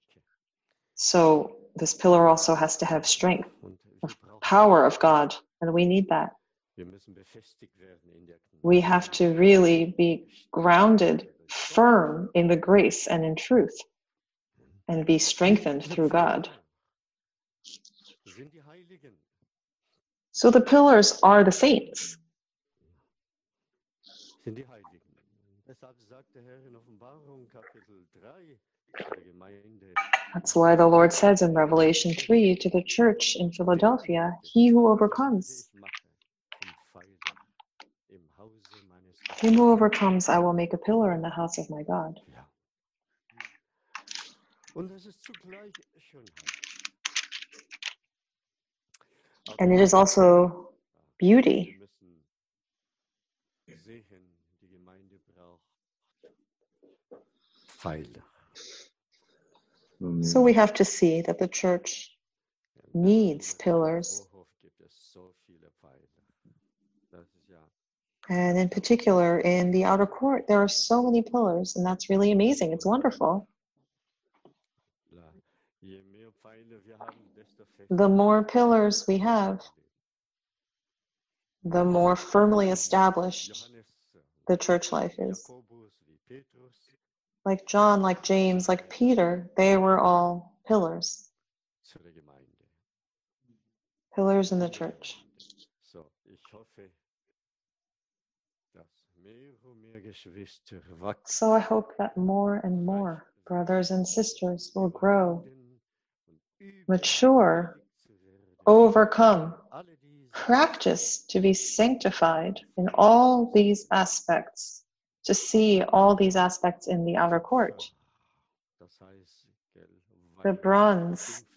So this pillar also has to have strength, of power of God, and we need that. We have to really be grounded, firm in the grace and in truth, and be strengthened through God. So the pillars are the saints. That's why the Lord says in Revelation three to the church in Philadelphia, he who overcomes, him who overcomes, I will make a pillar in the house of my God. And it is also beauty. So we have to see that the church needs pillars. And in particular, in the outer court, there are so many pillars, and that's really amazing. It's wonderful. The more pillars we have, the more firmly established the church life is. Like John, like James, like Peter, they were all pillars. Pillars in the church. So I hope that more and more brothers and sisters will grow, mature, overcome, practice to be sanctified in all these aspects, to see all these aspects in the outer court. The bronze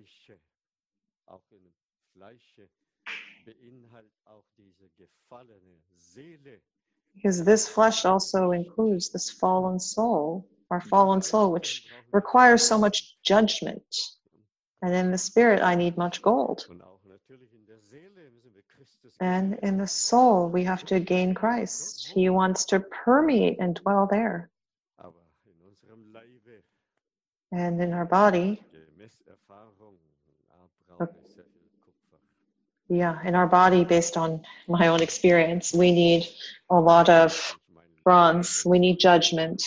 because this flesh also includes this fallen soul, our fallen soul, which requires so much judgment. And in the spirit, I need much gold. And in the soul, we have to gain Christ. He wants to permeate and dwell there. And in our body, yeah, in our body, based on my own experience, we need a lot of bronze. We need judgment.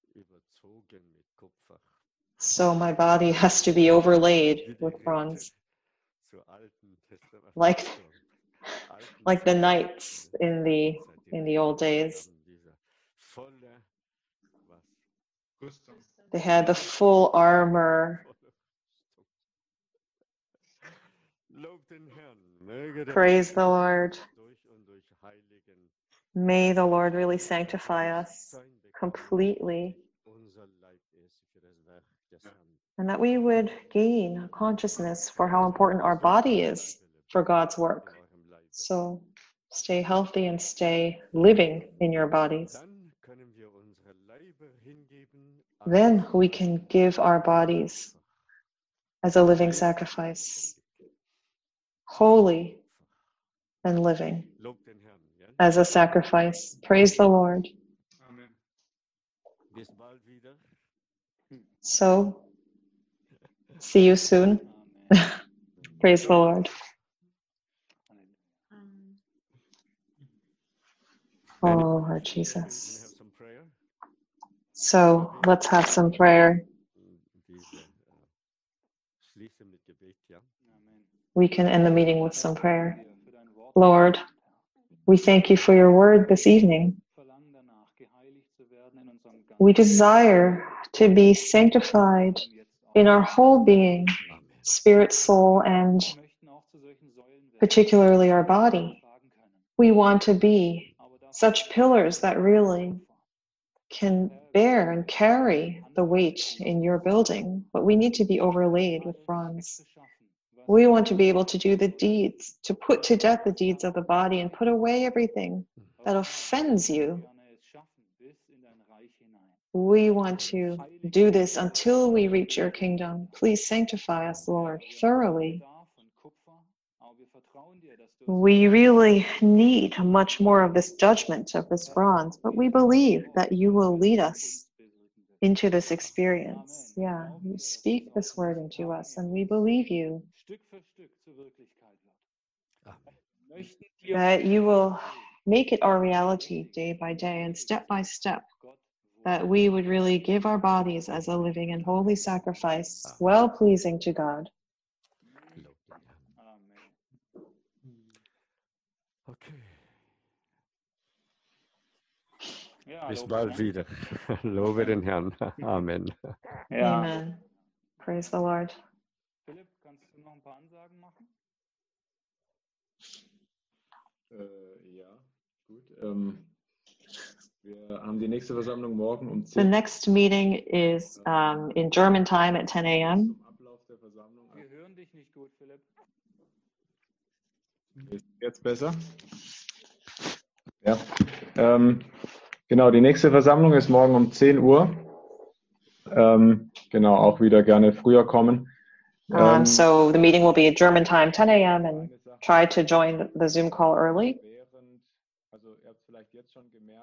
So my body has to be overlaid with bronze. Like, like the knights in the in the old days. They had the full armor. Praise the Lord. May the Lord really sanctify us completely, and that we would gain a consciousness for how important our body is for God's work. So stay healthy and stay living in your bodies. Then we can give our bodies as a living sacrifice, holy and living as a sacrifice. Praise the Lord. Amen. So, see you soon. Praise the Lord. Oh, Lord Jesus. So, let's have some prayer. We can end the meeting with some prayer. Lord, we thank you for your word this evening. We desire to be sanctified in our whole being, spirit, soul, and particularly our body. We want to be such pillars that really can bear and carry the weight in your building, but we need to be overlaid with bronze. We want to be able to do the deeds, to put to death the deeds of the body and put away everything that offends you. We want to do this until we reach your kingdom. Please sanctify us, Lord, thoroughly. We really need much more of this judgment of this bronze, but we believe that you will lead us into this experience. Yeah, you speak this word into us, and we believe you. That you will make it our reality day by day and step by step, that we would really give our bodies as a living and holy sacrifice, well-pleasing to God. Okay. Bis bald wieder. Lobe den Herrn. Amen. Ja. Amen. Praise the Lord. Philipp, kannst du noch ein paar Ansagen machen? Äh, ja, gut. Ähm, wir haben die nächste Versammlung morgen um The zehn. next meeting is um, in German time at ten a.m. Zum Ablauf der Versammlung. Wir hören dich nicht gut, Philipp. Ist jetzt besser? Ja. Ähm, genau, die nächste Versammlung ist morgen um zehn Uhr. Ähm, genau, auch wieder gerne früher kommen. Um, Ähm, so the meeting will be at German time, ten a.m. and try to join the Zoom call early. während, also ihr habt vielleicht jetzt schon gemerkt,